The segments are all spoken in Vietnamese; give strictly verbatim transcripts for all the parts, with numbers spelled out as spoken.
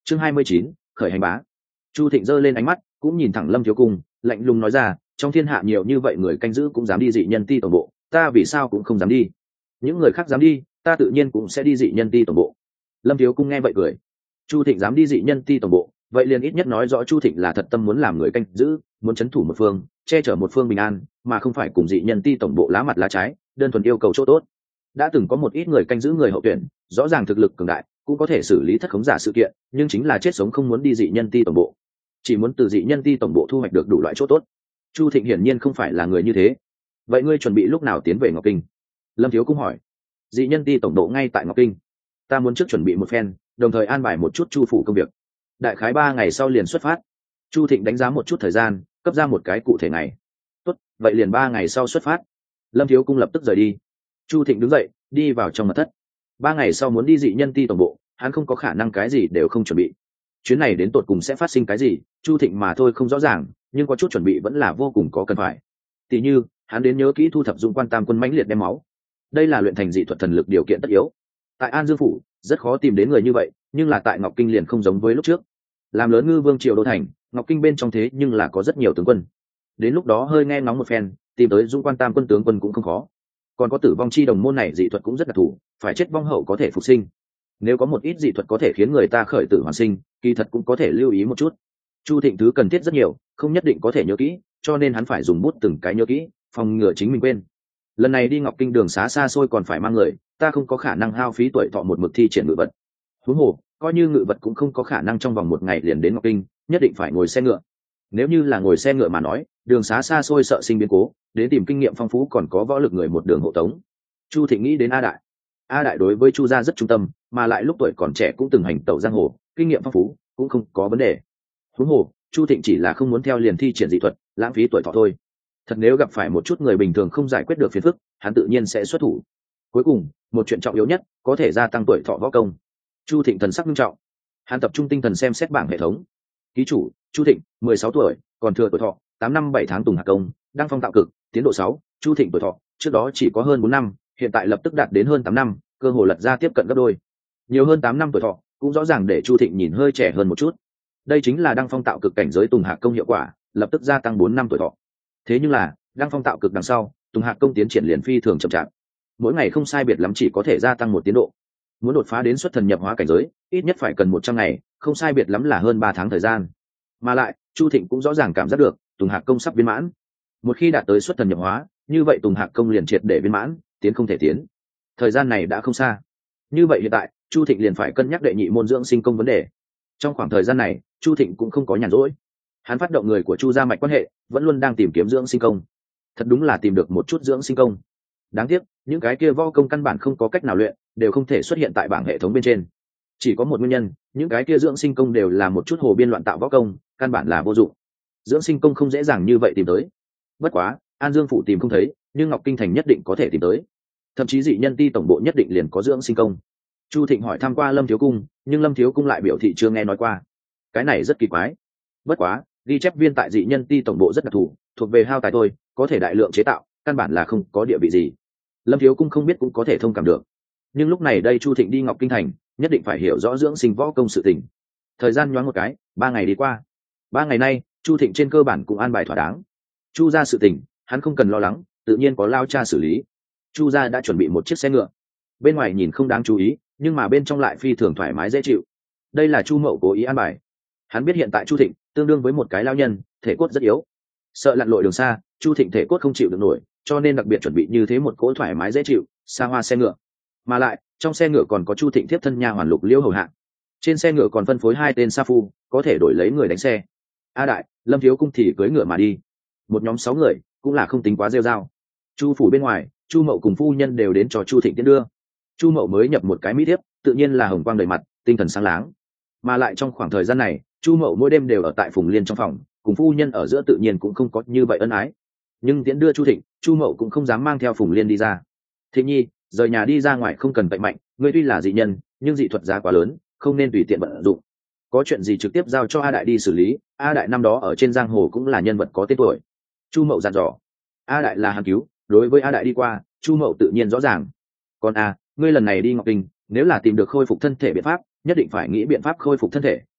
chương hai mươi chín, khởi hành bá. Chu Thịnh giơ lên ánh mắt cũng nhìn thẳng Lâm Thiếu Cung, lạnh lùng nói ra, trong thiên hạ nhiều như vậy người canh giữ cũng dám đi dị nhân ti tổng bộ, ta vì sao cũng không dám đi? Những người khác dám đi, ta tự nhiên cũng sẽ đi dị nhân ti tổng bộ. Lâm Thiếu Cung nghe vậy cười. Chu Thịnh dám đi dị nhân ti tổng bộ, vậy liền ít nhất nói rõ Chu Thịnh là thật tâm muốn làm người canh giữ, muốn trấn thủ một phương, che chở một phương bình an, mà không phải cùng dị nhân ti tổng bộ lá mặt lá trái, đơn thuần yêu cầu chỗ tốt. Đã từng có một ít người canh giữ người hậu tuyển, rõ ràng thực lực cường đại, cũng có thể xử lý thất khống giả sự kiện, nhưng chính là chết sống không muốn đi dị nhân ti tổng bộ, chỉ muốn từ dị nhân ti tổng bộ thu hoạch được đủ loại chỗ tốt. Chu Thịnh hiển nhiên không phải là người như thế. Vậy ngươi chuẩn bị lúc nào tiến về Ngọc Kinh? Lâm Thiếu Cung hỏi. Dị nhân ti tổng bộ ngay tại Ngọc Kinh, ta muốn trước chuẩn bị một phen, đồng thời an bài một chút chu phủ công việc. Đại khái ba ngày sau liền xuất phát. Chu Thịnh đánh giá một chút thời gian, cấp ra một cái cụ thể ngày. Tốt, vậy liền ba ngày sau xuất phát. Lâm Thiếu Cung lập tức rời đi. Chu Thịnh đứng dậy, đi vào trong mật thất. Ba ngày sau muốn đi dị nhân ti tổng bộ, hắn không có khả năng cái gì đều không chuẩn bị. Chuyến này đến tột cùng sẽ phát sinh cái gì, Chu Thịnh mà thôi không rõ ràng, nhưng có chút chuẩn bị vẫn là vô cùng có cần phải. Tỷ như, hắn đến nhớ kỹ thu thập dụng quan tam quân mãnh liệt đem máu. Đây là luyện thành dị thuật thần lực điều kiện tất yếu. Tại An Dương phủ, rất khó tìm đến người như vậy, nhưng là tại Ngọc Kinh liền không giống với lúc trước. Làm lớn ngư vương triều đô thành, Ngọc Kinh bên trong thế nhưng là có rất nhiều tướng quân. Đến lúc đó hơi nghe ngóng một phen, tìm tới dụng quan tam quân tướng quân cũng không khó. Còn có tử vong chi đồng môn này dị thuật cũng rất đặc thù, phải chết vong hậu có thể phục sinh. Nếu có một ít dị thuật có thể khiến người ta khởi tử hoàn sinh, kỳ thật cũng có thể lưu ý một chút. Chu Thịnh thứ cần thiết rất nhiều, không nhất định có thể nhớ kỹ, cho nên hắn phải dùng bút từng cái nhớ kỹ, phòng ngừa chính mình quên. Lần này đi Ngọc Kinh đường xá xa xôi còn phải mang người, ta không có khả năng hao phí tuổi thọ một mực thi triển ngự vật. Huống hồ, coi như ngự vật cũng không có khả năng trong vòng một ngày liền đến Ngọc Kinh, nhất định phải ngồi xe ngựa. Nếu như là ngồi xe ngựa mà nói, đường xá xa xôi sợ sinh biến cố, đến tìm kinh nghiệm phong phú còn có võ lực người một đường hộ tống. Chu Thịnh nghĩ đến A Đại. A Đại đối với Chu gia rất trung tâm, mà lại lúc tuổi còn trẻ cũng từng hành tẩu giang hồ, kinh nghiệm phong phú, cũng không có vấn đề. Huống hồ, Chu Thịnh chỉ là không muốn theo liền thi triển dị thuật, lãng phí tuổi thọ thôi. Thật nếu gặp phải một chút người bình thường không giải quyết được phiền phức, hắn tự nhiên sẽ xuất thủ. Cuối cùng, một chuyện trọng yếu nhất, có thể gia tăng tuổi thọ võ công. Chu Thịnh thần sắc nghiêm trọng, hắn tập trung tinh thần xem xét bảng hệ thống. Ký chủ, Chu Thịnh, mười sáu tuổi, còn thừa tuổi thọ, tám năm bảy tháng tùng hạt công, đăng phong tạo cực, tiến độ sáu. Chu Thịnh tuổi thọ, trước đó chỉ có hơn bốn năm, hiện tại lập tức đạt đến hơn tám năm, cơ hồ lật ra tiếp cận gấp đôi. Nhiều hơn tám năm tuổi thọ, cũng rõ ràng để Chu Thịnh nhìn hơi trẻ hơn một chút. Đây chính là đăng phong tạo cực cảnh giới tùng hạt công hiệu quả, lập tức gia tăng bốn năm tuổi thọ. Thế nhưng là, đăng phong tạo cực đằng sau, tùng hạt công tiến triển liền phi thường chậm chạp. Mỗi ngày không sai biệt lắm chỉ có thể gia tăng một tiến độ. Muốn đột phá đến xuất thần nhập hóa cảnh giới, ít nhất phải cần một trăm ngày, không sai biệt lắm là hơn ba tháng thời gian. Mà lại, Chu Thịnh cũng rõ ràng cảm giác được, tùng hạt công sắp viên mãn. Một khi đạt tới xuất thần nhập hóa, như vậy tùng hạt công liền triệt để viên mãn, tiến không thể tiến. Thời gian này đã không xa. Như vậy hiện tại, Chu Thịnh liền phải cân nhắc đệ nhị môn dưỡng sinh công vấn đề. Trong khoảng thời gian này, Chu Thịnh cũng không có nhàn rỗi. Hắn phát động người của Chu gia mạch quan hệ, vẫn luôn đang tìm kiếm dưỡng sinh công. Thật đúng là tìm được một chút dưỡng sinh công. Đáng tiếc, những cái kia võ công căn bản không có cách nào luyện, đều không thể xuất hiện tại bảng hệ thống bên trên. Chỉ có một nguyên nhân, những cái kia dưỡng sinh công đều là một chút hồ biên loạn tạo võ công, căn bản là vô dụng. Dưỡng sinh công không dễ dàng như vậy tìm tới. Bất quá, An Dương phủ tìm không thấy, nhưng Ngọc Kinh thành nhất định có thể tìm tới. Thậm chí dị nhân ti tổng bộ nhất định liền có dưỡng sinh công. Chu Thịnh hỏi thăm qua Lâm Thiếu Cung, nhưng Lâm Thiếu Cung lại biểu thị chưa nghe nói qua. Cái này rất kỳ quái. Bất quá, ghi chép viên tại dị nhân ti tổng bộ rất đặc thù, thuộc về hao tài thôi, có thể đại lượng chế tạo, căn bản là không có địa vị gì. Lâm Thiếu Cung không biết cũng có thể thông cảm được. Nhưng lúc này đây Chu Thịnh đi Ngọc Kinh thành, nhất định phải hiểu rõ dưỡng sinh võ công sự tình. Thời gian nhoáng một cái, ba ngày đi qua. Ba ngày nay, Chu Thịnh trên cơ bản cũng an bài thỏa đáng. Chu gia sự tình, hắn không cần lo lắng, tự nhiên có lao cha xử lý. Chu gia đã chuẩn bị một chiếc xe ngựa. Bên ngoài nhìn không đáng chú ý, nhưng mà bên trong lại phi thường thoải mái dễ chịu. Đây là Chu Mậu cố ý an bài. Hắn biết hiện tại Chu Thịnh tương đương với một cái lao nhân, thể cốt rất yếu, sợ lặn lội đường xa, Chu Thịnh thể cốt không chịu được nổi, cho nên đặc biệt chuẩn bị như thế một cỗ thoải mái dễ chịu, xa hoa xe ngựa. Mà lại, trong xe ngựa còn có Chu Thịnh tiếp thân nha hoàn Lục Liễu hầu hạ. Trên xe ngựa còn phân phối hai tên sa phu, có thể đổi lấy người đánh xe. A Đại, Lâm Thiếu Cung thì cưỡi ngựa mà đi. Một nhóm sáu người, cũng là không tính quá rêu rao. Chu phủ bên ngoài, Chu Mậu cùng phu nhân đều đến cho Chu Thịnh tiến đưa. Chu Mậu mới nhập một cái mỹ thiếp, tự nhiên là hồng quang đầy mặt, tinh thần sáng láng. Mà lại trong khoảng thời gian này, Chu Mậu mỗi đêm đều ở tại Phùng Liên trong phòng, cùng phu nhân ở giữa tự nhiên cũng không có như vậy ân ái. Nhưng tiễn đưa Chu Thịnh, Chu Mậu cũng không dám mang theo Phùng Liên đi ra. Thịnh nhi, rời nhà đi ra ngoài không cần bệnh mạnh, ngươi tuy là dị nhân, nhưng dị thuật giá quá lớn, không nên tùy tiện vận dụng. Có chuyện gì trực tiếp giao cho A Đại đi xử lý, A Đại năm đó ở trên giang hồ cũng là nhân vật có tên tuổi. Chu Mậu dặn dò. A Đại là hàn cứu, đối với A Đại đi qua, Chu Mậu tự nhiên rõ ràng. Còn A, ngươi lần này đi Ngọc Kinh, nếu là tìm được khôi phục thân thể biện pháp, nhất định phải nghĩ biện pháp khôi phục thân thể,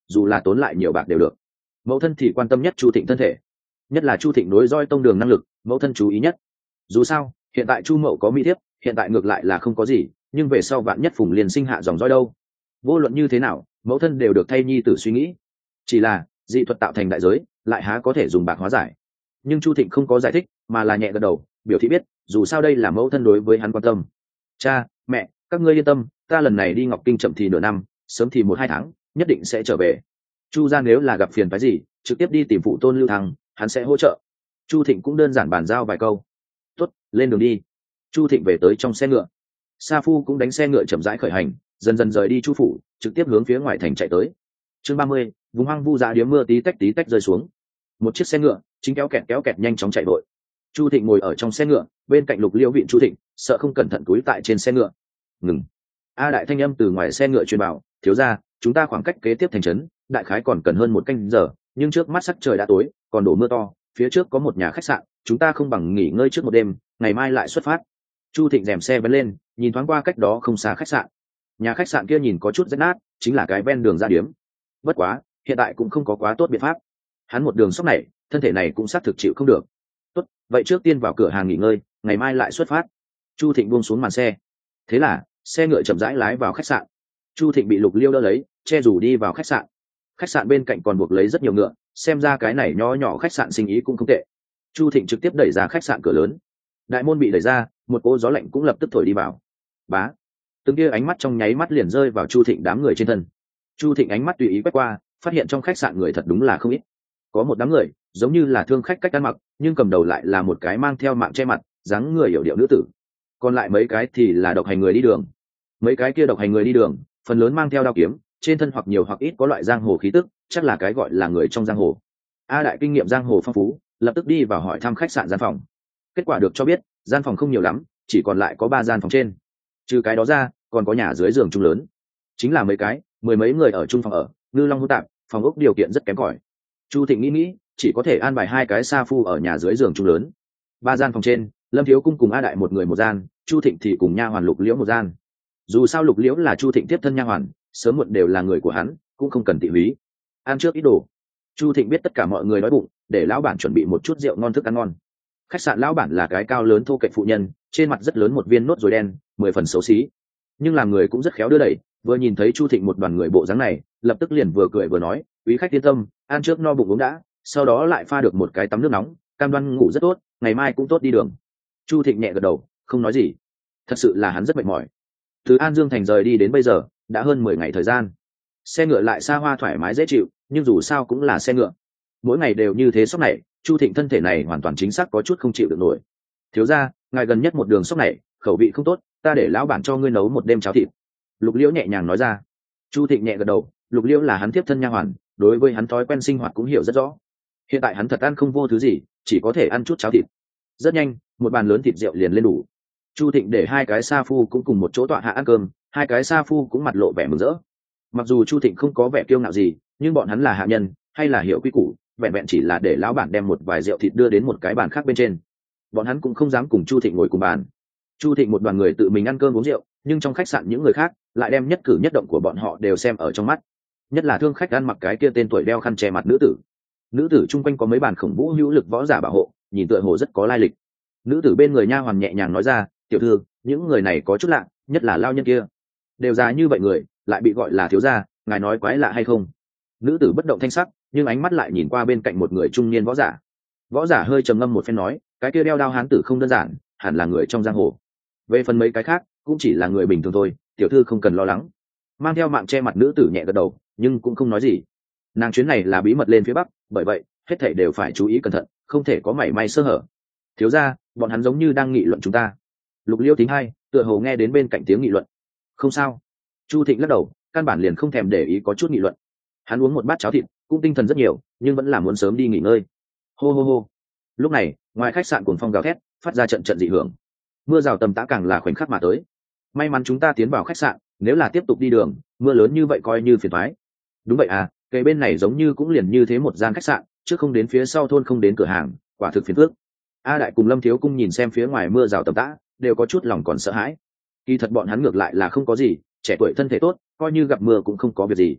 dù là tốn lại nhiều bạc đều được. Mẫu thân thì quan tâm nhất Chu Thịnh thân thể, nhất là Chu Thịnh nối roi tông đường năng lực, mẫu thân chú ý nhất. Dù sao hiện tại Chu Mậu có mỹ thiếp, hiện tại ngược lại là không có gì, nhưng về sau vạn nhất Phùng Liên sinh hạ dòng roi đâu. Vô luận như thế nào mẫu thân đều được thay nhi tử suy nghĩ. Chỉ là dị thuật tạo thành đại giới lại há có thể dùng bạc hóa giải. Nhưng Chu Thịnh không có giải thích, mà là nhẹ gật đầu biểu thị biết, dù sao đây là mẫu thân đối với hắn quan tâm. Cha mẹ, các ngươi yên tâm, ta lần này đi Ngọc Kinh chậm thì nửa năm, sớm thì một hai tháng, nhất định sẽ trở về. Chu gia nếu là gặp phiền phái gì, trực tiếp đi tìm phụ tôn Lưu Thăng, hắn sẽ hỗ trợ. Chu Thịnh cũng đơn giản bàn giao vài câu. Tốt, lên đường đi. Chu Thịnh về tới trong xe ngựa, Sa Phu cũng đánh xe ngựa chậm rãi khởi hành, dần dần rời đi Chu phủ, trực tiếp hướng phía ngoài thành chạy tới. Chương ba mươi, vùng hoang vu dã điếm, mưa tí tách tí tách rơi xuống. Một chiếc xe ngựa chính kéo kẹt kéo kẹt nhanh chóng chạy vội. Chu Thịnh ngồi ở trong xe ngựa, bên cạnh Lục Liễu Viện Chu Thịnh, sợ không cẩn thận túi tại trên xe ngựa. Ngừng. A đại thanh âm từ ngoài xe ngựa truyền bảo, thiếu gia, chúng ta khoảng cách kế tiếp thành trấn, đại khái còn cần hơn một canh giờ, nhưng trước mắt sắc trời đã tối, còn đổ mưa to, phía trước có một nhà khách sạn, chúng ta không bằng nghỉ ngơi trước một đêm, ngày mai lại xuất phát. Chu Thịnh rèm xe vén lên, nhìn thoáng qua cách đó không xa khách sạn. Nhà khách sạn kia nhìn có chút rách nát, chính là cái ven đường ra điếm. Bất quá hiện tại cũng không có quá tốt biện pháp, hắn một đường sốc này, thân thể này cũng xác thực chịu không được. Tốt, vậy trước tiên vào cửa hàng nghỉ ngơi, ngày mai lại xuất phát. Chu Thịnh buông xuống màn xe. Thế là xe ngựa chậm rãi lái vào khách sạn. Chu Thịnh bị Lục Liêu đỡ lấy, che dù đi vào khách sạn. Khách sạn bên cạnh còn buộc lấy rất nhiều ngựa, xem ra cái này nho nhỏ khách sạn sinh ý cũng không tệ. Chu Thịnh trực tiếp đẩy ra khách sạn cửa lớn, đại môn bị đẩy ra, một cỗ gió lạnh cũng lập tức thổi đi vào. Bá, từng kia ánh mắt trong nháy mắt liền rơi vào Chu Thịnh đám người trên thân. Chu Thịnh ánh mắt tùy ý quét qua, phát hiện trong khách sạn người thật đúng là không ít. Có một đám người giống như là thương khách cách ăn mặc, nhưng cầm đầu lại là một cái mang theo mạng che mặt, dáng người hiểu điệu nữ tử. Còn lại mấy cái thì là độc hành người đi đường. Mấy cái kia độc hành người đi đường phần lớn mang theo đao kiếm, trên thân hoặc nhiều hoặc ít có loại giang hồ khí tức, chắc là cái gọi là người trong giang hồ. A đại kinh nghiệm giang hồ phong phú, lập tức đi vào hỏi thăm khách sạn gian phòng. Kết quả được cho biết gian phòng không nhiều lắm, chỉ còn lại có ba gian phòng trên. Trừ cái đó ra còn có nhà dưới giường chung lớn, chính là mấy cái mười mấy người ở chung phòng ở, ngư long hỗn tạp, phòng ốc điều kiện rất kém cỏi. Chu Thịnh nghĩ nghĩ, chỉ có thể an bài hai cái sa phu ở nhà dưới giường chung lớn. Ba gian phòng trên, Lâm Thiếu Cung cùng A đại một người một gian, Chu Thịnh thì cùng nha hoàn Lục Liễu một gian. Dù sao Lục Liễu là Chu Thịnh tiếp thân nha hoàn, sớm muộn đều là người của hắn, cũng không cần tỉ húy. Ăn trước ít đồ. Chu Thịnh biết tất cả mọi người đói bụng, để lão bản chuẩn bị một chút rượu ngon thức ăn ngon. Khách sạn lão bản là cái cao lớn thô kệch phụ nhân, trên mặt rất lớn một viên nốt ruồi đen, mười phần xấu xí, nhưng làm người cũng rất khéo đưa đẩy. Vừa nhìn thấy Chu Thịnh một đoàn người bộ dáng này, lập tức liền vừa cười vừa nói, quý khách yên tâm, ăn trước no bụng uống đã, sau đó lại pha được một cái tắm nước nóng, cam đoan ngủ rất tốt, ngày mai cũng tốt đi đường. Chu Thịnh nhẹ gật đầu, không nói gì. Thật sự là hắn rất mệt mỏi. Từ An Dương thành rời đi đến bây giờ đã hơn mười ngày thời gian. Xe ngựa lại xa hoa thoải mái dễ chịu, nhưng dù sao cũng là xe ngựa, mỗi ngày đều như thế sốc này. Chu Thịnh thân thể này hoàn toàn chính xác có chút không chịu được nổi. Thiếu gia, ngài gần nhất một đường sốc này khẩu vị không tốt, ta để lão bản cho ngươi nấu một đêm cháo thịt. Lục Liễu nhẹ nhàng nói ra. Chu Thịnh nhẹ gật đầu, Lục Liễu là hắn tiếp thân nha hoàn, đối với hắn thói quen sinh hoạt cũng hiểu rất rõ. Hiện tại hắn thật ăn không vô thứ gì, chỉ có thể ăn chút cháo thịt. Rất nhanh một bàn lớn thịt rượu liền lên đủ. Chu Thịnh để hai cái sa phu cũng cùng một chỗ tọa hạ ăn cơm, hai cái sa phu cũng mặt lộ vẻ mừng rỡ. Mặc dù Chu Thịnh không có vẻ kiêu ngạo gì, nhưng bọn hắn là hạ nhân, hay là hiểu quy củ, vẹn vẹn chỉ là để lão bản đem một vài rượu thịt đưa đến một cái bàn khác bên trên, bọn hắn cũng không dám cùng Chu Thịnh ngồi cùng bàn. Chu Thịnh một đoàn người tự mình ăn cơm uống rượu, nhưng trong khách sạn những người khác lại đem nhất cử nhất động của bọn họ đều xem ở trong mắt, nhất là thương khách ăn mặc cái kia tên tuổi đeo khăn che mặt nữ tử. Nữ tử chung quanh có mấy bàn khổng vũ hữu lực võ giả bảo hộ, nhìn tựa hồ rất có lai lịch. Nữ tử bên người nha hoàn nhẹ nhàng nói ra, tiểu thư, những người này có chút lạ, nhất là lao nhân kia, đều già như vậy người lại bị gọi là thiếu gia, ngài nói quái lạ hay không? Nữ tử bất động thanh sắc, nhưng ánh mắt lại nhìn qua bên cạnh một người trung niên võ giả. Võ giả hơi trầm ngâm một phen nói, cái kia đeo đao hán tử không đơn giản, hẳn là người trong giang hồ. Về phần mấy cái khác cũng chỉ là người bình thường thôi, tiểu thư không cần lo lắng. Mang theo mạng che mặt nữ tử nhẹ gật đầu, nhưng cũng không nói gì. Nàng chuyến này là bí mật lên phía bắc, bởi vậy hết thảy đều phải chú ý cẩn thận, không thể có mảy may sơ hở. Thiếu gia, bọn hắn giống như đang nghị luận chúng ta. Lục Liêu Thính hai tựa hồ nghe đến bên cạnh tiếng nghị luận. Không sao. Chu Thịnh lắc đầu, căn bản liền không thèm để ý có chút nghị luận. Hắn uống một bát cháo thịt, cũng tinh thần rất nhiều, nhưng vẫn là muốn sớm đi nghỉ ngơi. Hô hô hô. Lúc này ngoài khách sạn cuồng phong gào thét, phát ra trận trận dị hưởng. Mưa rào tầm tã càng là khoảnh khắc mà tới. May mắn chúng ta tiến vào khách sạn, nếu là tiếp tục đi đường, mưa lớn như vậy coi như phiền toái. Đúng vậy à, cây bên này giống như cũng liền như thế một gian khách sạn, trước không đến phía sau thôn không đến cửa hàng, quả thực phiền phức. A đại cùng Lâm Thiếu Cung nhìn xem phía ngoài mưa rào tầm tã, đều có chút lòng còn sợ hãi. Kỳ thật bọn hắn ngược lại là không có gì, trẻ tuổi thân thể tốt, coi như gặp mưa cũng không có việc gì.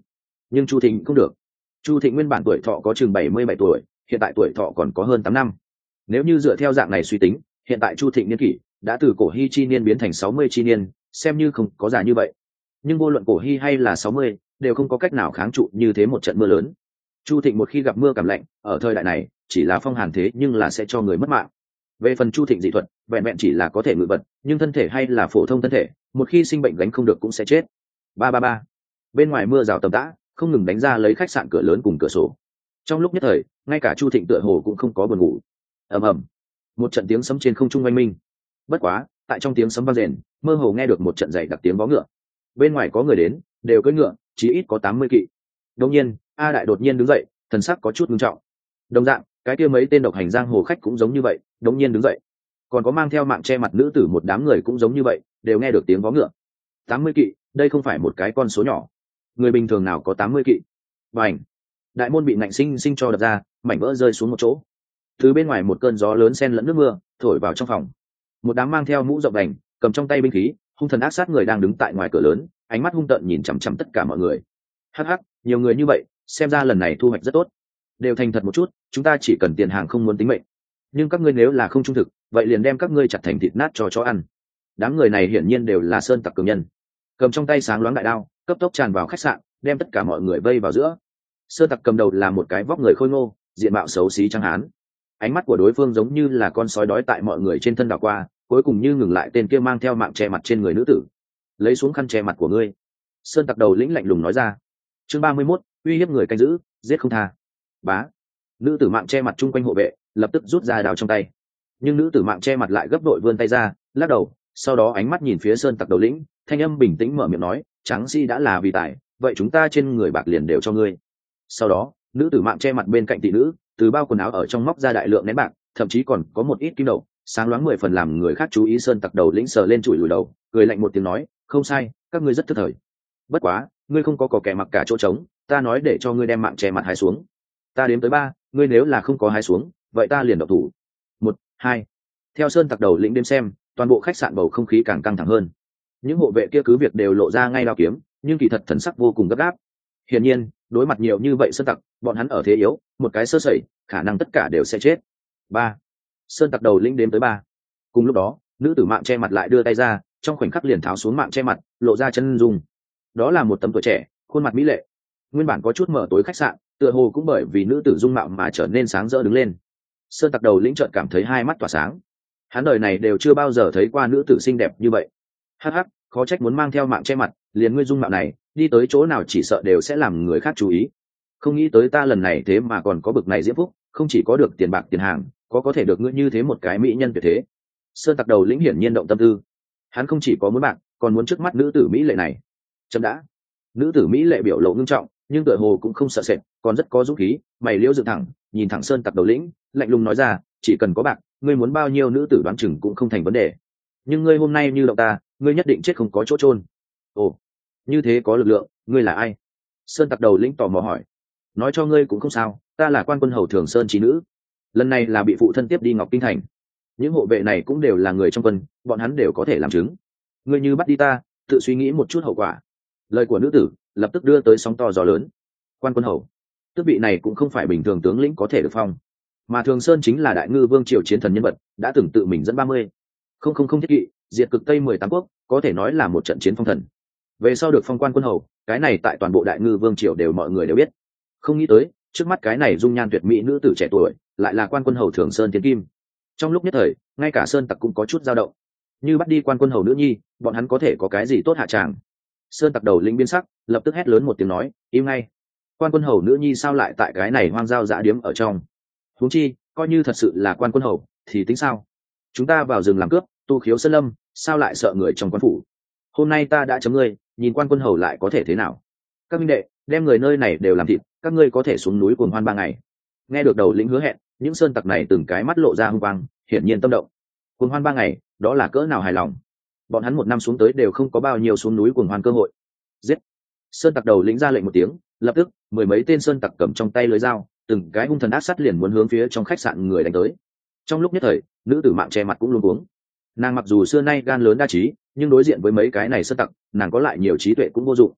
nhưng Chu Thịnh không được. Chu Thịnh nguyên bản tuổi thọ có chừng bảy mươi bảy tuổi, hiện tại tuổi thọ còn có hơn tám năm. Nếu như dựa theo dạng này suy tính, hiện tại Chu Thịnh niên kỷ đã từ cổ hy chi niên biến thành sáu mươi chi niên, xem như không có già như vậy. Nhưng vô luận cổ hy hay là sáu mươi, đều không có cách nào kháng trụ như thế một trận mưa lớn. Chu Thịnh một khi gặp mưa cảm lạnh, ở thời đại này chỉ là phong hàn thế nhưng là sẽ cho người mất mạng. Về phần Chu Thịnh dị thuật, vẹn vẹn chỉ là có thể ngự vật, nhưng thân thể hay là phổ thông thân thể, một khi sinh bệnh gánh không được cũng sẽ chết. Ba ba ba. Bên ngoài mưa rào tầm tã, không ngừng đánh ra lấy khách sạn cửa lớn cùng cửa sổ. Trong lúc nhất thời, ngay cả Chu Thịnh tựa hồ cũng không có buồn ngủ. Ầm ầm. Một trận tiếng sấm trên không trung oanh minh. Bất quá, tại trong tiếng sấm vang rền, mơ hồ nghe được một trận dày đặc tiếng vó ngựa. Bên ngoài có người đến, đều cưỡi ngựa, chí ít có tám mươi kỵ. Đột nhiên, A Đại đột nhiên đứng dậy, thần sắc có chút nghiêm trọng. Đồng dạng, cái kia mấy tên độc hành giang hồ khách cũng giống như vậy, đột nhiên đứng dậy. Còn có mang theo mạng che mặt nữ tử một đám người cũng giống như vậy, đều nghe được tiếng vó ngựa. tám mươi kỵ, đây không phải một cái con số nhỏ. Người bình thường nào có tám mươi kỵ. Bành! Đại môn bị nạnh sinh sinh cho đập ra, mảnh vỡ rơi xuống một chỗ. Từ bên ngoài một cơn gió lớn xen lẫn nước mưa, thổi vào trong phòng. Một đám mang theo mũ rộng đành, cầm trong tay binh khí, hung thần ác sát người đang đứng tại ngoài cửa lớn, ánh mắt hung tợn nhìn chằm chằm tất cả mọi người. Hắc hắc, nhiều người như vậy, xem ra lần này thu hoạch rất tốt. Đều thành thật một chút, chúng ta chỉ cần tiền hàng không muốn tính mệnh. Nhưng các ngươi nếu là không trung thực, vậy liền đem các ngươi chặt thành thịt nát cho chó ăn. Đám người này hiển nhiên đều là sơn tặc cường nhân, cầm trong tay sáng loáng đại đao, cấp tốc tràn vào khách sạn, đem tất cả mọi người vây vào giữa. Sơn tặc cầm đầu là một cái vóc người khôi ngô, diện mạo xấu xí trắng hán. Ánh mắt của đối phương giống như là con sói đói tại mọi người trên thân đảo qua, cuối cùng như ngừng lại tên kia mang theo mạng che mặt trên người nữ tử. Lấy xuống khăn che mặt của ngươi. Sơn tặc đầu lĩnh lạnh lùng nói ra. Chương ba mươi mốt, uy hiếp người canh giữ, giết không tha. Bá. Nữ tử mạng che mặt chung quanh hộ vệ, lập tức rút ra đao trong tay. Nhưng nữ tử mạng che mặt lại gấp đội vươn tay ra, lắc đầu, sau đó ánh mắt nhìn phía Sơn tặc đầu lĩnh, thanh âm bình tĩnh mở miệng nói, tráng si đã là vì tài, vậy chúng ta trên người bạc liền đều cho ngươi. Sau đó, nữ tử mạng che mặt bên cạnh tỷ nữ, từ bao quần áo ở trong móc ra đại lượng nén bạc, thậm chí còn có một ít kim đậu, sáng loáng mười phần làm người khác chú ý. Sơn tặc đầu lĩnh sờ lên chùi lùi đầu, cười lạnh một tiếng nói, không sai, các ngươi rất thức thời. Bất quá, ngươi không có cỏ kẻ mặc cả chỗ trống, ta nói để cho ngươi đem mạng che mặt hái xuống. Ta đếm tới ba, ngươi nếu là không có hái xuống, vậy ta liền động thủ. Một, hai. Theo Sơn tặc đầu lĩnh đếm xem, toàn bộ khách sạn bầu không khí càng căng thẳng hơn. Những hộ vệ kia cứ việc đều lộ ra ngay đao kiếm, nhưng kỳ thật thần sắc vô cùng gấp gáp. Hiển nhiên, đối mặt nhiều như vậy sơn tặc, bọn hắn ở thế yếu, một cái sơ sẩy, khả năng tất cả đều sẽ chết. Ba. Sơn tặc đầu lĩnh đếm tới ba. Cùng lúc đó, nữ tử mạng che mặt lại đưa tay ra, trong khoảnh khắc liền tháo xuống mạng che mặt, lộ ra chân dung. Đó là một tấm tuổi trẻ, khuôn mặt mỹ lệ. Nguyên bản có chút mở tối khách sạn, tựa hồ cũng bởi vì nữ tử dung mạo mà trở nên sáng rỡ đứng lên. Sơn tặc đầu lĩnh chợt cảm thấy hai mắt tỏa sáng. Hắn đời này đều chưa bao giờ thấy qua nữ tử xinh đẹp như vậy. Hắc hắc, khó trách muốn mang theo mạng che mặt, liền ngươi dung mạo này, đi tới chỗ nào chỉ sợ đều sẽ làm người khác chú ý. Không nghĩ tới ta lần này thế mà còn có bực này diễm phúc, không chỉ có được tiền bạc tiền hàng, có có thể được ngươi như thế một cái mỹ nhân tuyệt thế. Sơn tặc đầu lĩnh hiển nhiên động tâm tư. Hắn không chỉ có muốn bạc, còn muốn trước mắt nữ tử mỹ lệ này. Chấm đã. Nữ tử mỹ lệ biểu lộ ngưng trọng, nhưng tựa hồ cũng không sợ sệt, còn rất có dũng khí, mày liễu dựng thẳng, nhìn thẳng Sơn tặc đầu lĩnh, lạnh lùng nói ra, chỉ cần có bạc, ngươi muốn bao nhiêu nữ tử đoán chừng cũng không thành vấn đề. Nhưng ngươi hôm nay như động ta, ngươi nhất định chết không có chỗ chôn. Ồ, như thế có lực lượng, ngươi là ai? Sơn tặc đầu lĩnh tò mò hỏi. Nói cho ngươi cũng không sao, ta là quan quân hầu Thường Sơn trí nữ. Lần này là bị phụ thân tiếp đi Ngọc Kinh thành. Những hộ vệ này cũng đều là người trong quân, bọn hắn đều có thể làm chứng. Ngươi như bắt đi ta, tự suy nghĩ một chút hậu quả. Lời của nữ tử lập tức đưa tới sóng to gió lớn. Quan quân hầu, tước vị này cũng không phải bình thường tướng lĩnh có thể được phong, mà Thường Sơn chính là đại ngư vương triều chiến thần nhân vật, đã từng tự mình dẫn ba mươi không không không thiết kỵ diệt cực tây mười tám quốc, có thể nói là một trận chiến phong thần. Về sau được phong quan quân hầu, cái này tại toàn bộ đại ngư vương triều đều mọi người đều biết. Không nghĩ tới trước mắt cái này dung nhan tuyệt mỹ nữ tử trẻ tuổi lại là quan quân hầu Thường Sơn Tiến Kim. Trong lúc nhất thời, ngay cả Sơn tặc cũng có chút dao động. Như bắt đi quan quân hầu nữ nhi, bọn hắn có thể có cái gì tốt hạ tràng? Sơn tặc đầu lĩnh biến sắc, lập tức hét lớn một tiếng nói, im ngay. Quan quân hầu nữ nhi sao lại tại cái này hoang giao dã điếm ở trong? Huống chi, coi như thật sự là quan quân hầu thì tính sao? Chúng ta vào rừng làm cướp, tu khiếu sơn lâm, sao lại sợ người trong quan phủ? Hôm nay ta đã chấm ngươi, nhìn quan quân hầu lại có thể thế nào? Các minh đệ, đem người nơi này đều làm thịt, các ngươi có thể xuống núi cuồng hoan ba ngày. Nghe được đầu lĩnh hứa hẹn, những sơn tặc này từng cái mắt lộ ra hung quang, hiển nhiên tâm động. Cuồng hoan ba ngày, đó là cỡ nào hài lòng? Bọn hắn một năm xuống tới đều không có bao nhiêu xuống núi cuồng hoan cơ hội. Giết! Sơn tặc đầu lĩnh ra lệnh một tiếng, lập tức mười mấy tên sơn tặc cầm trong tay lưới dao, từng cái hung thần ác sát liền muốn hướng phía trong khách sạn người đánh tới. Trong lúc nhất thời, nữ tử mạng che mặt cũng luống cuống. Nàng mặc dù xưa nay gan lớn đa trí, nhưng đối diện với mấy cái này sơn tặc, nàng có lại nhiều trí tuệ cũng vô dụng.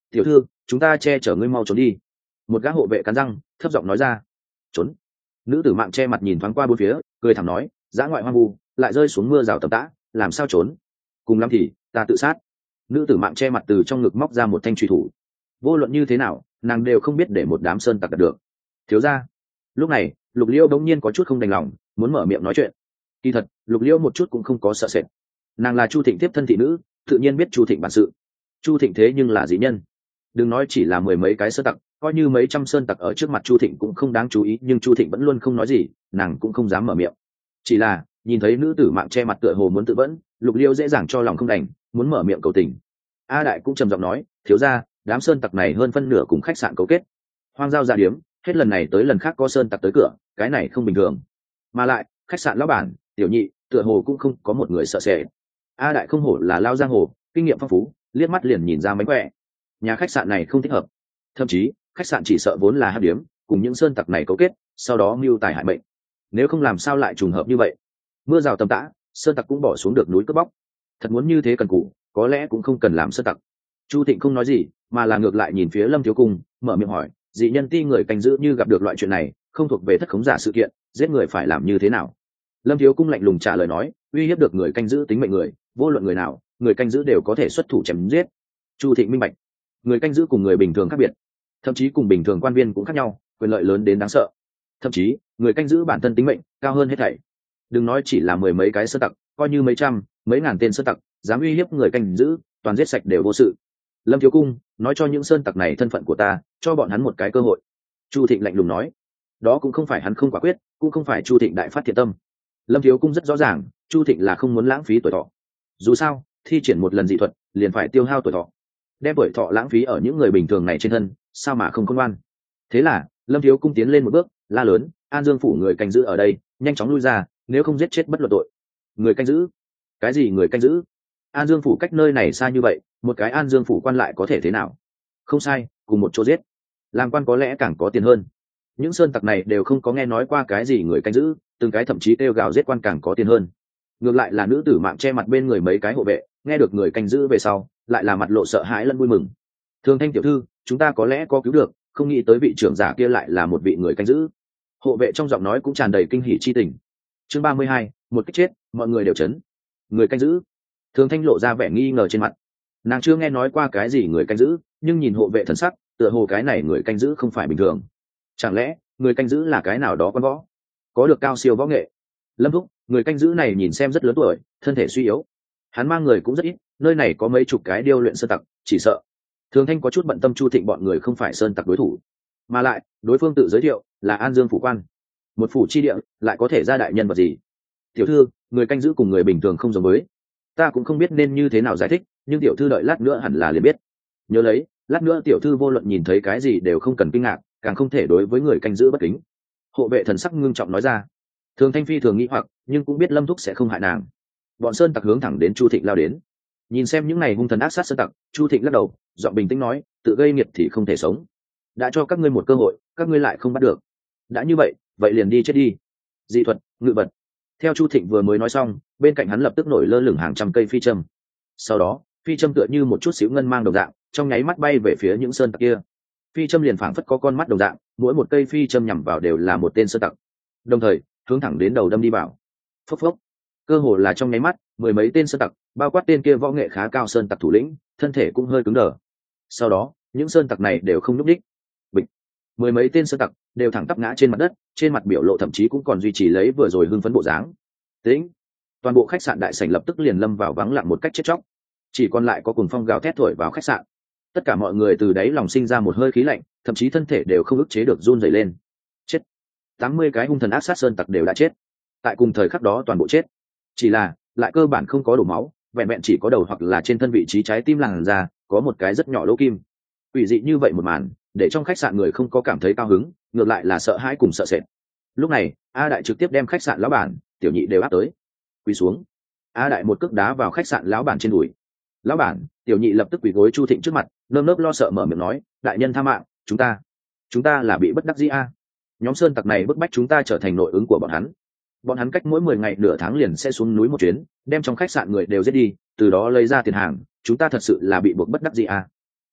tiểu thư, chúng ta che chở ngươi mau trốn đi. Một gã hộ vệ cắn răng thấp giọng nói ra. Trốn. Nữ tử mạng che mặt nhìn thoáng qua bốn phía, cười thảm nói, dã ngoại hoang vu, lại rơi xuống mưa rào tầm tã, làm sao trốn? Cùng lắm thì ta tự sát. Nữ tử mạng che mặt từ trong ngực móc ra một thanh truy thủ. Vô luận như thế nào, nàng đều không biết để một đám sơn tặc đạt được. Thiếu gia. Lúc này, Lục Liễu đống nhiên có chút không đành lòng, muốn mở miệng nói chuyện. Kỳ thật, Lục Liễu một chút cũng không có sợ sệt. Nàng là Chu Thịnh tiếp thân thị nữ, tự nhiên biết Chu Thịnh bản sự. Chu Thịnh thế nhưng là dị nhân, đừng nói chỉ là mười mấy cái sơn tặc, coi như mấy trăm sơn tặc ở trước mặt Chu Thịnh cũng không đáng chú ý, nhưng Chu Thịnh vẫn luôn không nói gì, nàng cũng không dám mở miệng. Chỉ là nhìn thấy nữ tử mạng che mặt tựa hồ muốn tự vẫn, Lục Liễu dễ dàng cho lòng không đành, muốn mở miệng cầu tình. A Đại cũng trầm giọng nói, thiếu gia, đám sơn tặc này hơn phân nửa cùng khách sạn cấu kết, hoang giao ra điếm, hết lần này tới lần khác có sơn tặc tới cửa, cái này không bình thường. Mà lại khách sạn lão bản tiểu nhị tựa hồ cũng không có một người sợ sệt. A Đại không hổ là lao giang hồ, kinh nghiệm phong phú, liếc mắt liền nhìn ra mánh khỏe. Nhà khách sạn này không thích hợp, thậm chí khách sạn chỉ sợ vốn là hắc điếm, cùng những sơn tặc này cấu kết, sau đó mưu tài hại mệnh. Nếu không làm sao lại trùng hợp như vậy? Mưa rào tầm tã, sơn tặc cũng bỏ xuống được núi cướp bóc. Thật muốn như thế cần cù, có lẽ cũng không cần làm sơn tặc. Chu Thịnh không nói gì, mà là ngược lại nhìn phía Lâm Thiếu Cung, mở miệng hỏi, dị nhân ti người canh giữ như gặp được loại chuyện này, không thuộc về thất khống giả sự kiện, giết người phải làm như thế nào? Lâm Thiếu Cung lạnh lùng trả lời nói, uy hiếp được người canh giữ tính mệnh người, vô luận người nào, người canh giữ đều có thể xuất thủ chém giết. Chu Thịnh minh bạch, người canh giữ cùng người bình thường khác biệt, thậm chí cùng bình thường quan viên cũng khác nhau, quyền lợi lớn đến đáng sợ. Thậm chí người canh giữ bản thân tính mệnh cao hơn hết thảy. Đừng nói chỉ là mười mấy cái sơn tặc, coi như mấy trăm mấy ngàn tên sơn tặc dám uy hiếp người canh giữ, toàn giết sạch đều vô sự. Lâm Thiếu Cung nói cho những sơn tặc này thân phận của ta, cho bọn hắn một cái cơ hội. Chu Thịnh lạnh lùng nói, đó cũng không phải hắn không quả quyết, cũng không phải Chu Thịnh đại phát thiện tâm. Lâm Thiếu Cung rất rõ ràng, Chu Thịnh là không muốn lãng phí tuổi thọ. Dù sao thi triển một lần dị thuật liền phải tiêu hao tuổi thọ, đem tuổi thọ lãng phí ở những người bình thường này trên thân, sao mà không khôn ngoan. Thế là Lâm Thiếu Cung tiến lên một bước, la lớn, An Dương phủ người canh giữ ở đây, nhanh chóng lui ra, nếu không giết chết bất luận tội. Người canh giữ? Cái gì người canh giữ? An Dương phủ cách nơi này xa như vậy, một cái An Dương phủ quan lại có thể thế nào? Không sai, cùng một chỗ giết. Làm quan có lẽ càng có tiền hơn. Những sơn tặc này đều không có nghe nói qua cái gì người canh giữ, từng cái thậm chí kêu gào giết quan càng có tiền hơn. Ngược lại là nữ tử mạng che mặt bên người mấy cái hộ vệ, nghe được người canh giữ về sau, lại là mặt lộ sợ hãi lẫn vui mừng. Thường Thanh tiểu thư, chúng ta có lẽ có cứu được, không nghĩ tới vị trưởng giả kia lại là một vị người canh giữ. Hộ vệ trong giọng nói cũng tràn đầy kinh hỉ chi tình. Chương ba mươi hai, một cách chết, mọi người đều chấn. Người canh giữ? Thường Thanh lộ ra vẻ nghi ngờ trên mặt. Nàng chưa nghe nói qua cái gì người canh giữ, nhưng nhìn hộ vệ thần sắc, tựa hồ cái này người canh giữ không phải bình thường. Chẳng lẽ người canh giữ là cái nào đó con võ, có được cao siêu võ nghệ? Lâm Thúc, người canh giữ này nhìn xem rất lớn tuổi, thân thể suy yếu, hắn mang người cũng rất ít, nơi này có mấy chục cái điêu luyện sơn tặc, chỉ sợ. Thường Thanh có chút bận tâm Chu Thịnh bọn người không phải sơn tặc đối thủ, mà lại đối phương tự giới thiệu là An Dương phủ quan, một phủ chi địa lại có thể ra đại nhân vật gì? Tiểu thư, người canh giữ cùng người bình thường không giống với, ta cũng không biết nên như thế nào giải thích, nhưng tiểu thư đợi lát nữa hẳn là liền biết. Nhớ lấy, lát nữa tiểu thư vô luận nhìn thấy cái gì đều không cần kinh ngạc, càng không thể đối với người canh giữ bất kính. Hộ vệ thần sắc ngưng trọng nói ra. Thường Thanh phi thường nghĩ hoặc, nhưng cũng biết Lâm Thúc sẽ không hại nàng. Bọn sơn tặc hướng thẳng đến Chu Thịnh lao đến. Nhìn xem những này hung thần ác sát sơn tặc, Chu Thịnh lắc đầu, giọng bình tĩnh nói, tự gây nghiệp thì không thể sống. Đã cho các ngươi một cơ hội, các ngươi lại không bắt được. Đã như vậy, vậy liền đi chết đi. Dị thuật, ngự vật. Theo Chu Thịnh vừa mới nói xong, bên cạnh hắn lập tức nổi lơ lửng hàng trăm cây phi châm. Sau đó, phi châm tựa như một chút xíu ngân mang đồng dạng, trong nháy mắt bay về phía những sơn tặc kia. Phi châm liền phảng phất có con mắt đồng dạng, mỗi một cây phi châm nhắm vào đều là một tên sơn tặc. Đồng thời, hướng thẳng đến đầu đâm đi vào. Phốc phốc. Cơ hồ là trong nháy mắt, mười mấy tên sơn tặc, bao quát tên kia võ nghệ khá cao sơn tặc thủ lĩnh, thân thể cũng hơi cứng đờ. Sau đó, những sơn tặc này đều không nhúc nhích. Bịch. Mười mấy tên sơn tặc đều thẳng tắp ngã trên mặt đất, trên mặt biểu lộ thậm chí cũng còn duy trì lấy vừa rồi hưng phấn bộ dáng. Tĩnh. Toàn bộ khách sạn đại sảnh lập tức liền lâm vào vắng lặng một cách chết chóc. Chỉ còn lại có cuồng phong gào thét thổi vào khách sạn. Tất cả mọi người từ đáy lòng sinh ra một hơi khí lạnh, thậm chí thân thể đều không ức chế được run rẩy lên. Chết. tám mươi cái hung thần ác sát sơn tặc đều đã chết. Tại cùng thời khắc đó toàn bộ chết. Chỉ là, lại cơ bản không có đổ máu, vẹn vẹn chỉ có đầu hoặc là trên thân vị trí trái tim làn ra, có một cái rất nhỏ lỗ kim. Quỷ dị như vậy một màn, để trong khách sạn người không có cảm thấy cao hứng, ngược lại là sợ hãi cùng sợ sệt. Lúc này, A Đại trực tiếp đem khách sạn lão bản, tiểu nhị đều áp tới. Quỳ xuống. A Đại một cước đá vào khách sạn lão bản trên đùi. Lão bản, tiểu nhị lập tức quỳ gối Chu Thịnh trước mặt, nơm nớp lo sợ mở miệng nói, đại nhân tha mạng, chúng ta, chúng ta là bị bất đắc dĩ a. Nhóm sơn tặc này bức bách chúng ta trở thành nội ứng của bọn hắn. Bọn hắn cách mỗi mười ngày nửa tháng liền sẽ xuống núi một chuyến, đem trong khách sạn người đều giết đi, từ đó lấy ra tiền hàng, chúng ta thật sự là bị buộc bất đắc dĩ a.